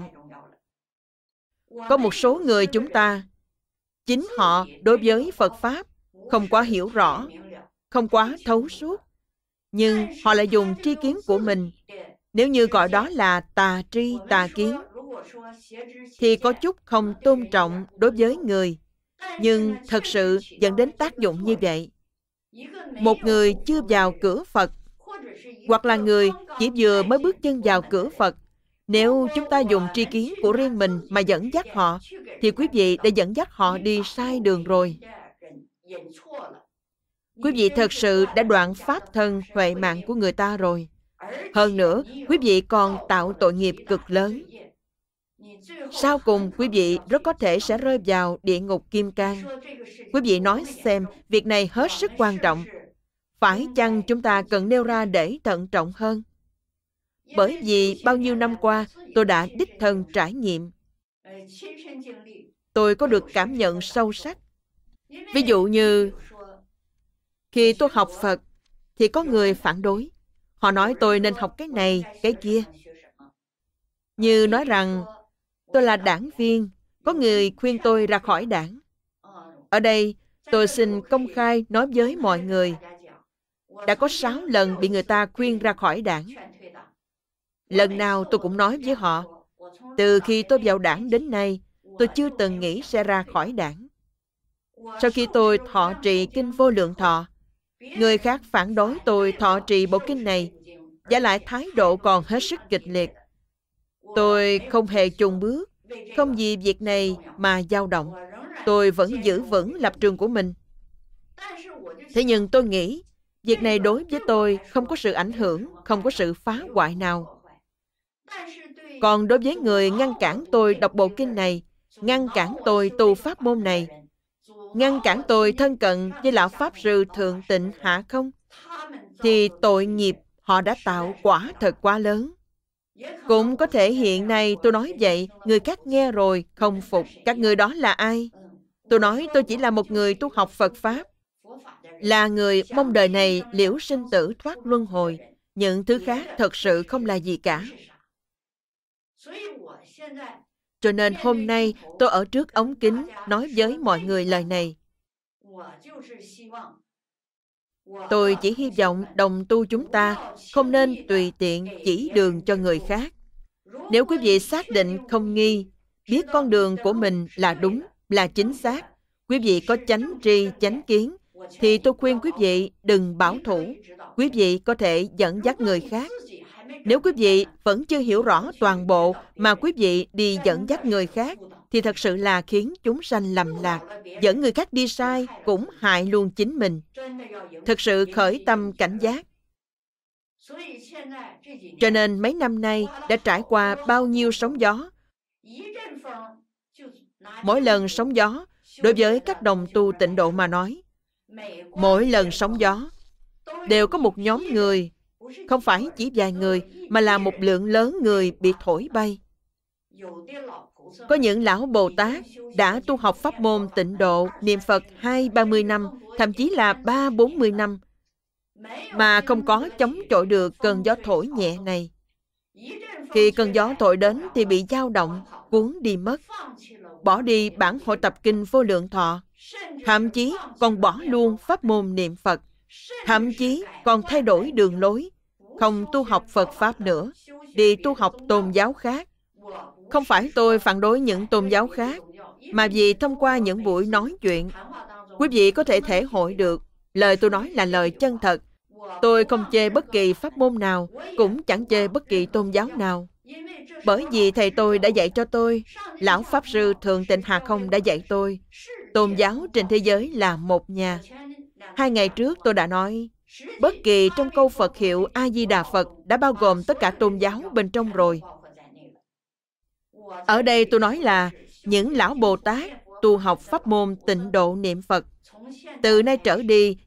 Có một số người chúng ta, chính họ đối với Phật Pháp không quá hiểu rõ, không quá thấu suốt, nhưng họ lại dùng tri kiến của mình. Nếu như gọi đó là tà tri, tà kiến, thì có chút không tôn trọng đối với người, nhưng thật sự dẫn đến tác dụng như vậy. Một người chưa vào cửa Phật, hoặc là người chỉ vừa mới bước chân vào cửa Phật, nếu chúng ta dùng tri kiến của riêng mình mà dẫn dắt họ, thì quý vị đã dẫn dắt họ đi sai đường rồi. Quý vị thật sự đã đoạn pháp thân huệ mạng của người ta rồi. Hơn nữa, quý vị còn tạo tội nghiệp cực lớn. Sau cùng, quý vị rất có thể sẽ rơi vào địa ngục kim cang. Quý vị nói xem, việc này hết sức quan trọng. Phải chăng chúng ta cần nêu ra để thận trọng hơn? Bởi vì bao nhiêu năm qua, tôi đã đích thân trải nghiệm. Tôi có được cảm nhận sâu sắc. Ví dụ như, khi tôi học Phật, thì có người phản đối. Họ nói tôi nên học cái này, cái kia. Như nói rằng, tôi là đảng viên, có người khuyên tôi ra khỏi đảng. Ở đây, tôi xin công khai nói với mọi người, đã có sáu lần bị người ta khuyên ra khỏi đảng. Lần nào tôi cũng nói với họ, từ khi tôi vào đảng đến nay, tôi chưa từng nghĩ sẽ ra khỏi đảng. Sau khi tôi thọ trì kinh Vô Lượng Thọ, người khác phản đối tôi thọ trì bộ kinh này, và lại thái độ còn hết sức kịch liệt. Tôi không hề chùn bước, không vì việc này mà dao động. Tôi vẫn giữ vững lập trường của mình. Thế nhưng tôi nghĩ, việc này đối với tôi không có sự ảnh hưởng, không có sự phá hoại nào. Còn đối với người ngăn cản tôi đọc bộ kinh này, ngăn cản tôi tu pháp môn này, ngăn cản tôi thân cận với Lão Pháp Sư Thượng Tịnh Hạ Không, thì tội nghiệp họ đã tạo quả thật quá lớn. Cũng có thể hiện nay tôi nói vậy, người khác nghe rồi không phục. Các người đó là ai? Tôi nói tôi chỉ là một người tu học Phật Pháp, là người mong đời này liễu sinh tử thoát luân hồi. Những thứ khác thật sự không là gì cả. Cho nên hôm nay tôi ở trước ống kính nói với mọi người lời này. Tôi chỉ hy vọng đồng tu chúng ta không nên tùy tiện chỉ đường cho người khác. Nếu quý vị xác định không nghi, biết con đường của mình là đúng, là chính xác, quý vị có chánh tri, chánh kiến, thì tôi khuyên quý vị đừng bảo thủ. Quý vị có thể dẫn dắt người khác. Nếu quý vị vẫn chưa hiểu rõ toàn bộ mà quý vị đi dẫn dắt người khác, thì thật sự là khiến chúng sanh lầm lạc. Dẫn người khác đi sai cũng hại luôn chính mình. Thực sự khởi tâm cảnh giác. Cho nên mấy năm nay đã trải qua bao nhiêu sóng gió. Mỗi lần sóng gió, đối với các đồng tu tịnh độ mà nói, mỗi lần sóng gió đều có một nhóm người, không phải chỉ vài người, mà là một lượng lớn người bị thổi bay. Có những lão Bồ Tát đã tu học pháp môn tịnh độ, niệm Phật hai ba mươi năm, thậm chí là ba bốn mươi năm, mà không có chống chọi được cơn gió thổi nhẹ này. Khi cơn gió thổi đến thì bị dao động, cuốn đi mất, bỏ đi bản hội tập kinh Vô Lượng Thọ, thậm chí còn bỏ luôn pháp môn niệm Phật, thậm chí còn thay đổi đường lối, không tu học Phật Pháp nữa, đi tu học tôn giáo khác. Không phải tôi phản đối những tôn giáo khác, mà vì thông qua những buổi nói chuyện, quý vị có thể thể hội được lời tôi nói là lời chân thật. Tôi không chê bất kỳ pháp môn nào, cũng chẳng chê bất kỳ tôn giáo nào. Bởi vì thầy tôi đã dạy cho tôi, Lão Pháp Sư Thượng Tịnh Hà Không đã dạy tôi, tôn giáo trên thế giới là một nhà. Hai ngày trước tôi đã nói, bất kỳ trong câu Phật hiệu A-di-đà Phật đã bao gồm tất cả tôn giáo bên trong rồi. Ở đây tôi nói là những lão Bồ Tát tu học pháp môn tịnh độ niệm Phật, từ nay trở đi,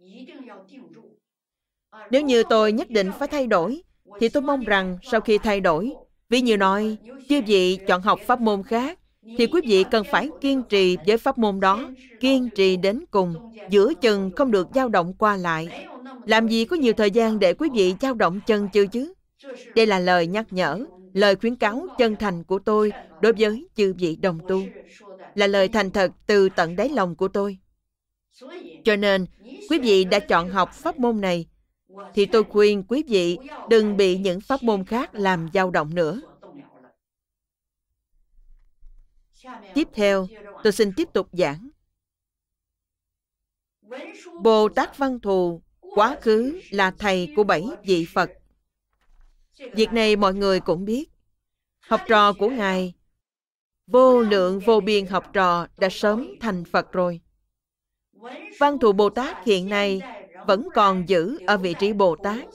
nếu như tôi nhất định phải thay đổi, thì tôi mong rằng sau khi thay đổi, ví như nói, quý vị chọn học pháp môn khác, thì quý vị cần phải kiên trì với pháp môn đó, kiên trì đến cùng, giữa chừng không được dao động qua lại. Làm gì có nhiều thời gian để quý vị dao động chân chưa chứ? Đây là lời nhắc nhở, lời khuyến cáo chân thành của tôi đối với chư vị đồng tu, là lời thành thật từ tận đáy lòng của tôi. Cho nên, quý vị đã chọn học pháp môn này, thì tôi khuyên quý vị đừng bị những pháp môn khác làm dao động nữa. Tiếp theo, tôi xin tiếp tục giảng. Bồ Tát Văn Thù quá khứ là thầy của bảy vị Phật. Việc này mọi người cũng biết. Học trò của Ngài, vô lượng vô biên học trò đã sớm thành Phật rồi. Văn Thù Bồ Tát hiện nay vẫn còn giữ ở vị trí Bồ Tát.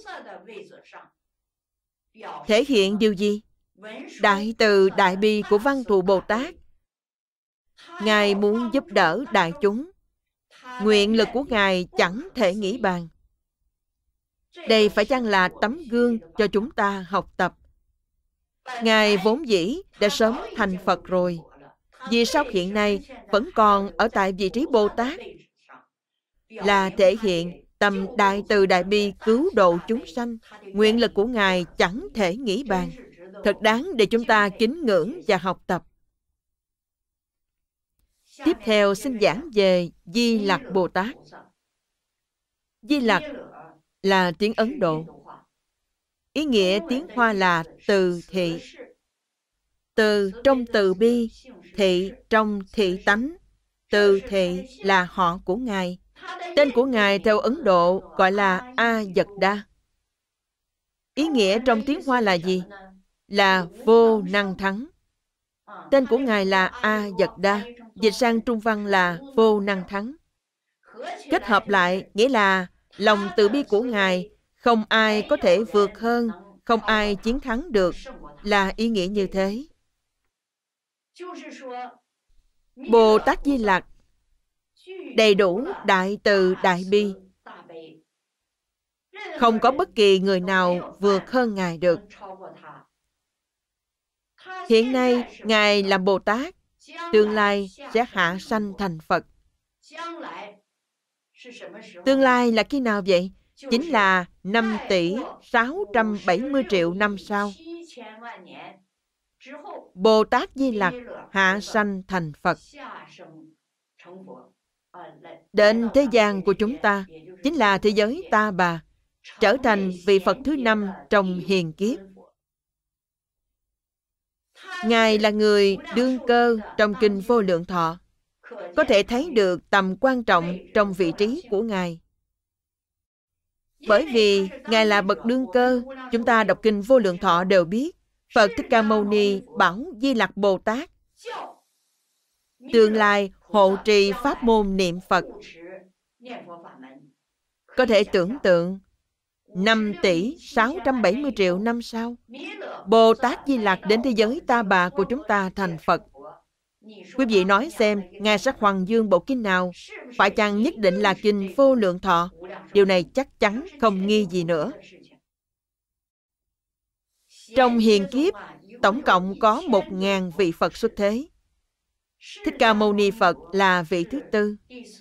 Thể hiện điều gì? Đại từ đại bi của Văn Thù Bồ Tát. Ngài muốn giúp đỡ đại chúng. Nguyện lực của Ngài chẳng thể nghĩ bàn. Đây phải chăng là tấm gương cho chúng ta học tập? Ngài vốn dĩ đã sớm thành Phật rồi. Vì sao hiện nay vẫn còn ở tại vị trí Bồ Tát? Là thể hiện tâm đại từ đại bi cứu độ chúng sanh. Nguyện lực của Ngài chẳng thể nghĩ bàn. Thật đáng để chúng ta kính ngưỡng và học tập. Tiếp theo xin giảng về Di Lặc Bồ Tát. Di Lặc là tiếng Ấn Độ. Ý nghĩa tiếng Hoa là từ thị. Từ trong từ bi, thị trong thị tánh. Từ thị là họ của Ngài. Tên của Ngài theo Ấn Độ gọi là A Dật Đa. Ý nghĩa trong tiếng Hoa là gì? Là vô năng thắng. Tên của Ngài là A Dật Đa, dịch sang Trung văn là vô năng thắng. Kết hợp lại nghĩa là lòng từ bi của Ngài không ai có thể vượt hơn, không ai chiến thắng được, là ý nghĩa như thế. Bồ Tát Di Lặc đầy đủ đại từ đại bi, không có bất kỳ người nào vượt hơn Ngài được. Hiện nay Ngài là Bồ Tát, tương lai sẽ hạ sanh thành Phật. Tương lai là khi nào vậy? Chính là năm tỷ sáu trăm bảy mươi triệu năm sau. Bồ Tát Di Lặc hạ sanh thành Phật. Đến thế gian của chúng ta, chính là thế giới Ta Bà, trở thành vị Phật thứ năm trong hiền kiếp. Ngài là người đương cơ trong Kinh Vô Lượng Thọ, có thể thấy được tầm quan trọng trong vị trí của Ngài. Bởi vì Ngài là bậc đương cơ, chúng ta đọc Kinh Vô Lượng Thọ đều biết, Phật Thích Ca Mâu Ni bảo Di Lặc Bồ Tát tương lai hộ trì pháp môn niệm Phật. Có thể tưởng tượng, năm tỷ sáu trăm bảy mươi triệu năm sau, Bồ Tát Di Lặc đến thế giới Ta Bà của chúng ta thành Phật. Quý vị nói xem, Ngài sẽ hoằng dương bộ kinh nào? Phải chăng nhất định là Kinh Vô Lượng Thọ? Điều này chắc chắn không nghi gì nữa. Trong hiền kiếp, tổng cộng có một ngàn vị Phật xuất thế. Thích Ca Mâu Ni Phật là vị thứ tư.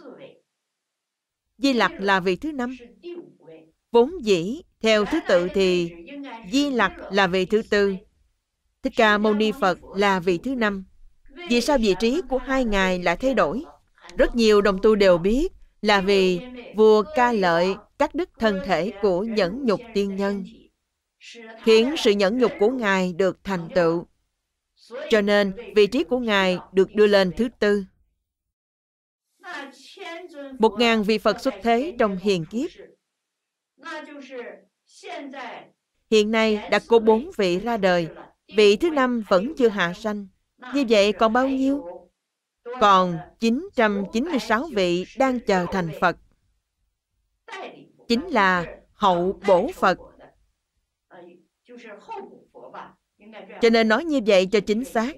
Di Lặc là vị thứ năm. Vốn dĩ, theo thứ tự thì Di Lặc là vị thứ tư, Thích Ca Mâu Ni Phật là vị thứ năm. Vì sao vị trí của hai ngài lại thay đổi? Rất nhiều đồng tu đều biết là vì vua Ca Lợi cắt đứt thân thể của nhẫn nhục tiên nhân, khiến sự nhẫn nhục của ngài được thành tựu. Cho nên vị trí của ngài được đưa lên thứ tư. Một ngàn vị Phật xuất thế trong hiền kiếp. Hiện nay đã có bốn vị ra đời, vị thứ năm vẫn chưa hạ sanh. Như vậy còn bao nhiêu? Còn chín trăm chín mươi sáu vị đang chờ thành Phật. Chính là hậu bổ Phật. Cho nên nói như vậy cho chính xác.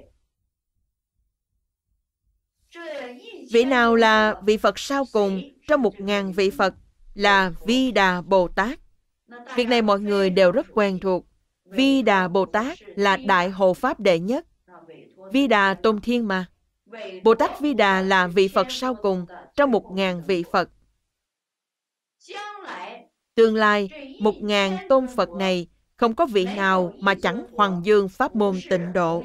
Vị nào là vị Phật sau cùng trong một ngàn vị Phật? Là Vi Đà Bồ Tát. Việc này mọi người đều rất quen thuộc. Vi Đà Bồ Tát là Đại Hộ Pháp đệ nhất. Vi Đà tôn thiên mà. Bồ Tát Vi Đà là vị Phật sau cùng trong một ngàn vị Phật. Tương lai, một ngàn tôn Phật này không có vị nào mà chẳng hoằng dương pháp môn tịnh độ.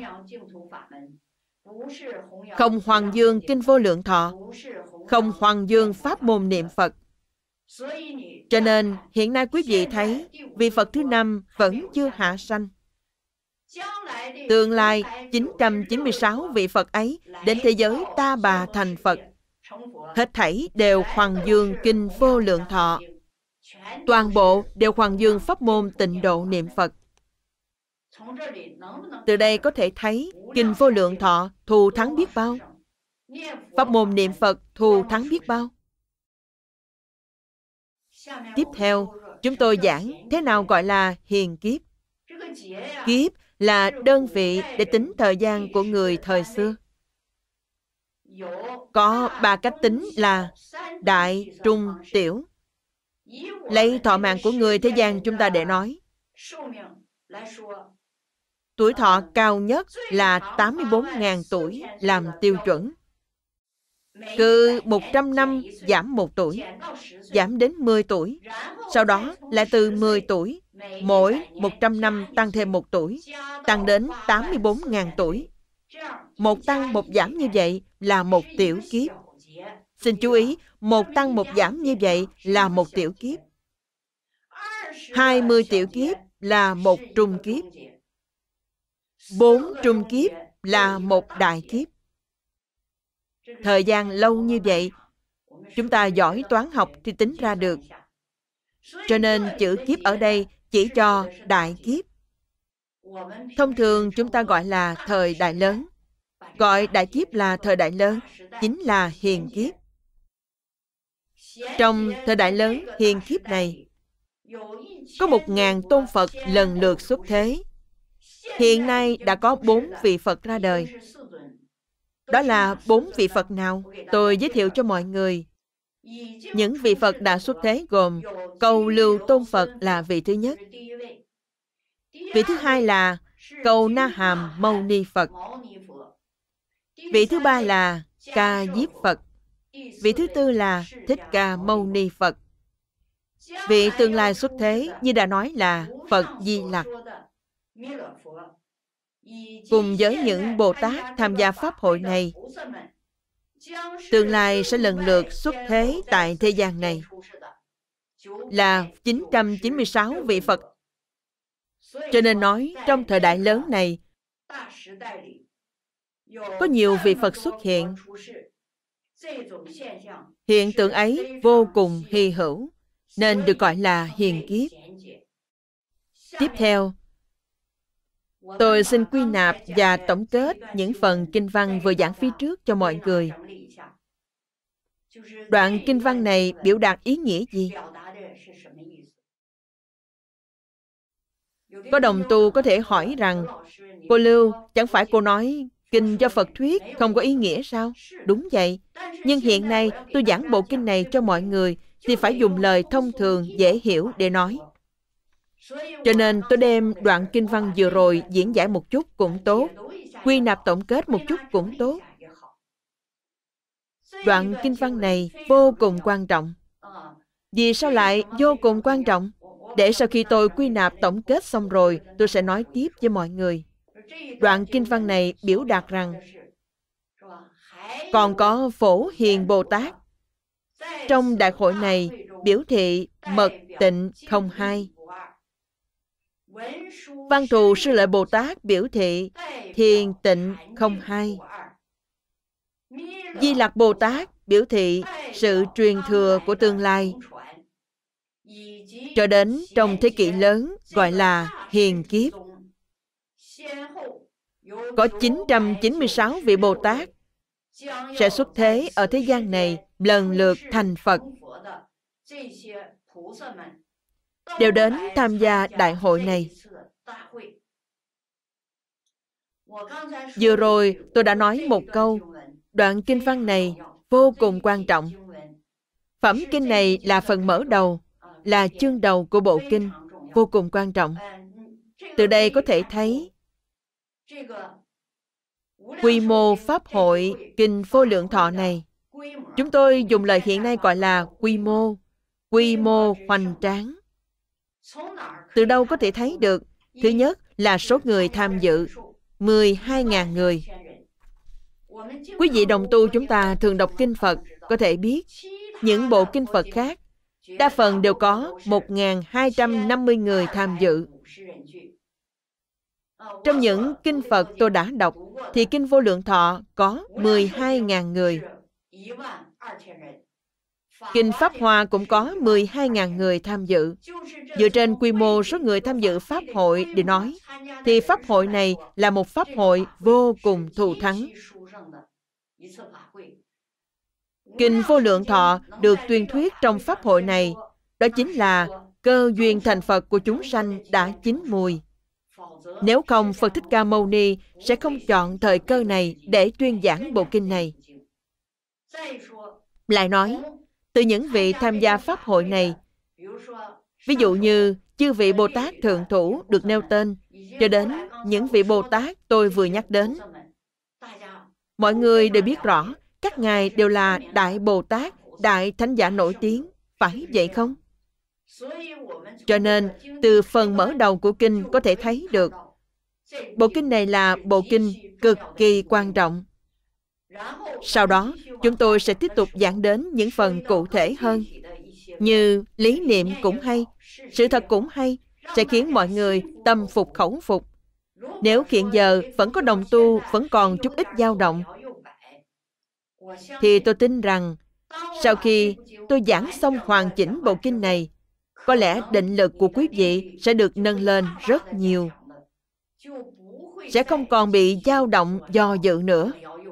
Không hoằng dương Kinh Vô Lượng Thọ, không hoằng dương pháp môn niệm Phật. Cho nên, hiện nay quý vị thấy, vị Phật thứ năm vẫn chưa hạ sanh. Tương lai, chín trăm chín mươi sáu vị Phật ấy đến thế giới Ta Bà thành Phật. Hết thảy đều hoằng dương Kinh Vô Lượng Thọ. Toàn bộ đều hoằng dương pháp môn tịnh độ niệm Phật. Từ đây có thể thấy Kinh Vô Lượng Thọ thù thắng biết bao. Pháp môn niệm Phật thù thắng biết bao. Tiếp theo, chúng tôi giảng thế nào gọi là hiền kiếp. Kiếp là đơn vị để tính thời gian của người thời xưa. Có ba cách tính là đại, trung, tiểu. Lấy thọ mạng của người thế gian chúng ta để nói. Tuổi thọ cao nhất là tám mươi bốn nghìn tuổi làm tiêu chuẩn. Cứ một trăm năm giảm một tuổi, giảm đến mười tuổi. Sau đó lại từ mười tuổi, mỗi một trăm năm tăng thêm một tuổi, tăng đến tám mươi bốn nghìn tuổi. Một tăng một giảm như vậy là một tiểu kiếp. Xin chú ý, một tăng một giảm như vậy là một tiểu kiếp. hai mươi tiểu kiếp là một trung kiếp. bốn trung kiếp là một đại kiếp. Thời gian lâu như vậy, chúng ta giỏi toán học thì tính ra được. Cho nên chữ kiếp ở đây chỉ cho đại kiếp. Thông thường chúng ta gọi là thời đại lớn. Gọi đại kiếp là thời đại lớn, chính là hiền kiếp. Trong thời đại lớn hiền kiếp này, có một ngàn tôn Phật lần lượt xuất thế. Hiện nay đã có bốn vị Phật ra đời. Đó là bốn vị Phật nào? Tôi giới thiệu cho mọi người. Những vị Phật đã xuất thế gồm Cầu Lưu Tôn Phật là vị thứ nhất. Vị thứ hai là Cầu Na Hàm Mâu Ni Phật. Vị thứ ba là Ca Diếp Phật. Vị thứ tư là Thích Ca Mâu Ni Phật. Vị tương lai xuất thế như đã nói là Phật Di Lặc. Cùng với những Bồ Tát tham gia Pháp hội này, tương lai sẽ lần lượt xuất thế tại thế gian này. là chín trăm chín mươi sáu vị Phật. Cho nên nói trong thời đại lớn này có nhiều vị Phật xuất hiện. Hiện tượng ấy vô cùng hy hữu, nên được gọi là hiền kiếp. Tiếp theo, tôi xin quy nạp và tổng kết những phần kinh văn vừa giảng phía trước cho mọi người. Đoạn kinh văn này biểu đạt ý nghĩa gì? Có đồng tu có thể hỏi rằng, cô Lưu, chẳng phải cô nói kinh do Phật thuyết không có ý nghĩa sao? Đúng vậy. Nhưng hiện nay tôi giảng bộ kinh này cho mọi người thì phải dùng lời thông thường dễ hiểu để nói. Cho nên tôi đem đoạn kinh văn vừa rồi diễn giải một chút cũng tốt, quy nạp tổng kết một chút cũng tốt. Đoạn kinh văn này vô cùng quan trọng. Vì sao lại vô cùng quan trọng? Để sau khi tôi quy nạp tổng kết xong rồi, tôi sẽ nói tiếp với mọi người. Đoạn kinh văn này biểu đạt rằng còn có Phổ Hiền Bồ Tát. Trong đại hội này biểu thị mật tịnh không hai. Văn Thù Sư Lợi Bồ Tát biểu thị thiền tịnh không hai. Di Lặc Bồ Tát biểu thị sự truyền thừa của tương lai. Cho đến trong thế kỷ lớn gọi là hiền kiếp. Có chín trăm chín mươi sáu vị Bồ Tát sẽ xuất thế ở thế gian này lần lượt thành Phật. Đều đến tham gia đại hội này. Vừa rồi tôi đã nói một câu, đoạn kinh văn này vô cùng quan trọng. Phẩm kinh này là phần mở đầu, là chương đầu của bộ kinh, vô cùng quan trọng. Từ đây có thể thấy quy mô Pháp hội Kinh Vô Lượng Thọ này, chúng tôi dùng lời hiện nay gọi là quy mô, quy mô hoành tráng. Từ đâu có thể thấy được? Thứ nhất là số người tham dự, mười hai nghìn người. Quý vị đồng tu chúng ta thường đọc kinh Phật, có thể biết những bộ kinh Phật khác đa phần đều có một nghìn hai trăm năm mươi người tham dự. Trong những kinh Phật tôi đã đọc, thì Kinh Vô Lượng Thọ có mười hai nghìn người. Kinh Pháp Hoa cũng có mười hai nghìn người tham dự. Dựa trên quy mô số người tham dự Pháp hội để nói, thì Pháp hội này là một Pháp hội vô cùng thù thắng. Kinh Vô Lượng Thọ được tuyên thuyết trong Pháp hội này, đó chính là cơ duyên thành Phật của chúng sanh đã chín mùi. Nếu không, Phật Thích Ca Mâu Ni sẽ không chọn thời cơ này để tuyên giảng bộ kinh này. Lại nói, từ những vị tham gia Pháp hội này, ví dụ như chư vị Bồ Tát Thượng Thủ được nêu tên, cho đến những vị Bồ Tát tôi vừa nhắc đến, mọi người đều biết rõ, các ngài đều là Đại Bồ Tát, Đại Thánh Giả nổi tiếng, phải vậy không? Cho nên, từ phần mở đầu của kinh có thể thấy được, bộ kinh này là bộ kinh cực kỳ quan trọng. Sau đó, chúng tôi sẽ tiếp tục giảng đến những phần cụ thể hơn, như lý niệm cũng hay, sự thật cũng hay, sẽ khiến mọi người tâm phục khẩu phục. Nếu hiện giờ vẫn có đồng tu, vẫn còn chút ít dao động, thì tôi tin rằng, sau khi tôi giảng xong hoàn chỉnh bộ kinh này, có lẽ định lực của quý vị sẽ được nâng lên rất nhiều. Sẽ không còn bị dao động do dự nữa.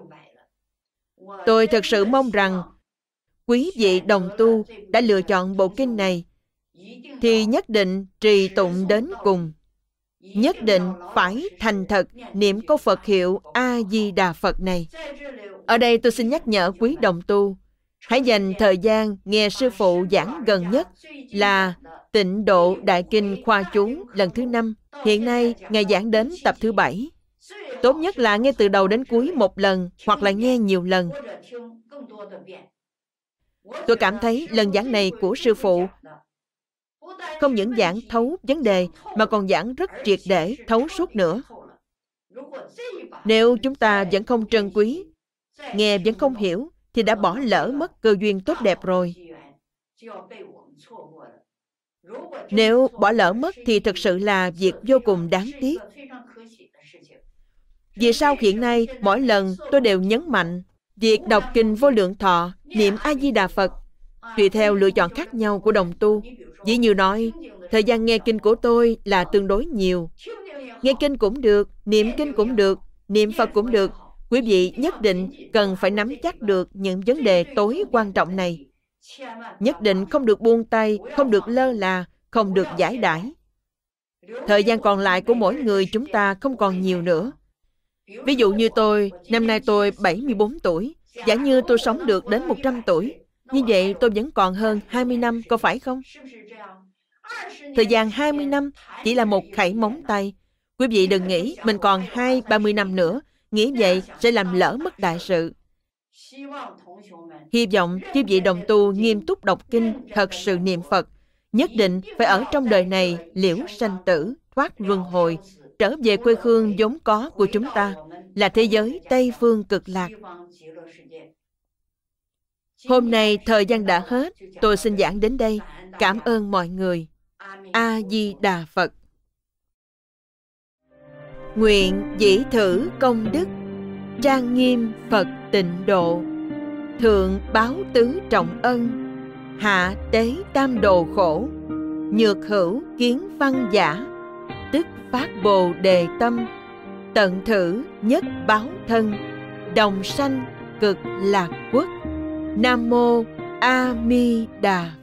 Tôi thật sự mong rằng, quý vị đồng tu đã lựa chọn bộ kinh này, thì nhất định trì tụng đến cùng. Nhất định phải thành thật niệm câu Phật hiệu A-di-đà Phật này. Ở đây tôi xin nhắc nhở quý đồng tu, hãy dành thời gian nghe sư phụ giảng gần nhất là Tịnh Độ Đại Kinh Khoa Chú lần thứ năm. Hiện nay, Ngài giảng đến tập thứ bảy. Tốt nhất là nghe từ đầu đến cuối một lần, hoặc là nghe nhiều lần. Tôi cảm thấy lần giảng này của sư phụ không những giảng thấu vấn đề, mà còn giảng rất triệt để, thấu suốt nữa. Nếu chúng ta vẫn không trân quý, nghe vẫn không hiểu, thì đã bỏ lỡ mất cơ duyên tốt đẹp rồi. Nếu bỏ lỡ mất thì thực sự là việc vô cùng đáng tiếc. Vì sao hiện nay mỗi lần tôi đều nhấn mạnh việc đọc kinh Vô Lượng Thọ, niệm A-di-đà Phật, tùy theo lựa chọn khác nhau của đồng tu. Ví như nói, thời gian nghe kinh của tôi là tương đối nhiều. Nghe kinh cũng được, niệm kinh cũng được, niệm Phật cũng được. Quý vị nhất định cần phải nắm chắc được những vấn đề tối quan trọng này. Nhất định không được buông tay, không được lơ là, không được giải đãi. Thời gian còn lại của mỗi người chúng ta không còn nhiều nữa. Ví dụ như tôi, năm nay tôi bảy mươi bốn tuổi. Giả như tôi sống được đến một trăm tuổi, như vậy tôi vẫn còn hơn hai mươi năm, có phải không? Thời gian hai mươi năm chỉ là một khẩy móng tay. Quý vị đừng nghĩ mình còn hai, ba mươi năm nữa, nghĩ vậy sẽ làm lỡ mất đại sự. Hy vọng quý vị đồng tu nghiêm túc đọc kinh, thật sự niệm Phật, nhất định phải ở trong đời này liễu sanh tử, thoát luân hồi, trở về quê hương vốn có của chúng ta, là thế giới Tây Phương Cực Lạc. Hôm nay thời gian đã hết, tôi xin giảng đến đây. Cảm ơn mọi người. A-di-đà Phật. Nguyện dĩ thử công đức, trang nghiêm Phật tịnh độ, thượng báo tứ trọng ân, hạ tế tam đồ khổ, nhược hữu kiến văn giả, tức phát bồ đề tâm, tận thử nhất báo thân, đồng sanh cực lạc quốc. Nam mô A Mi Đà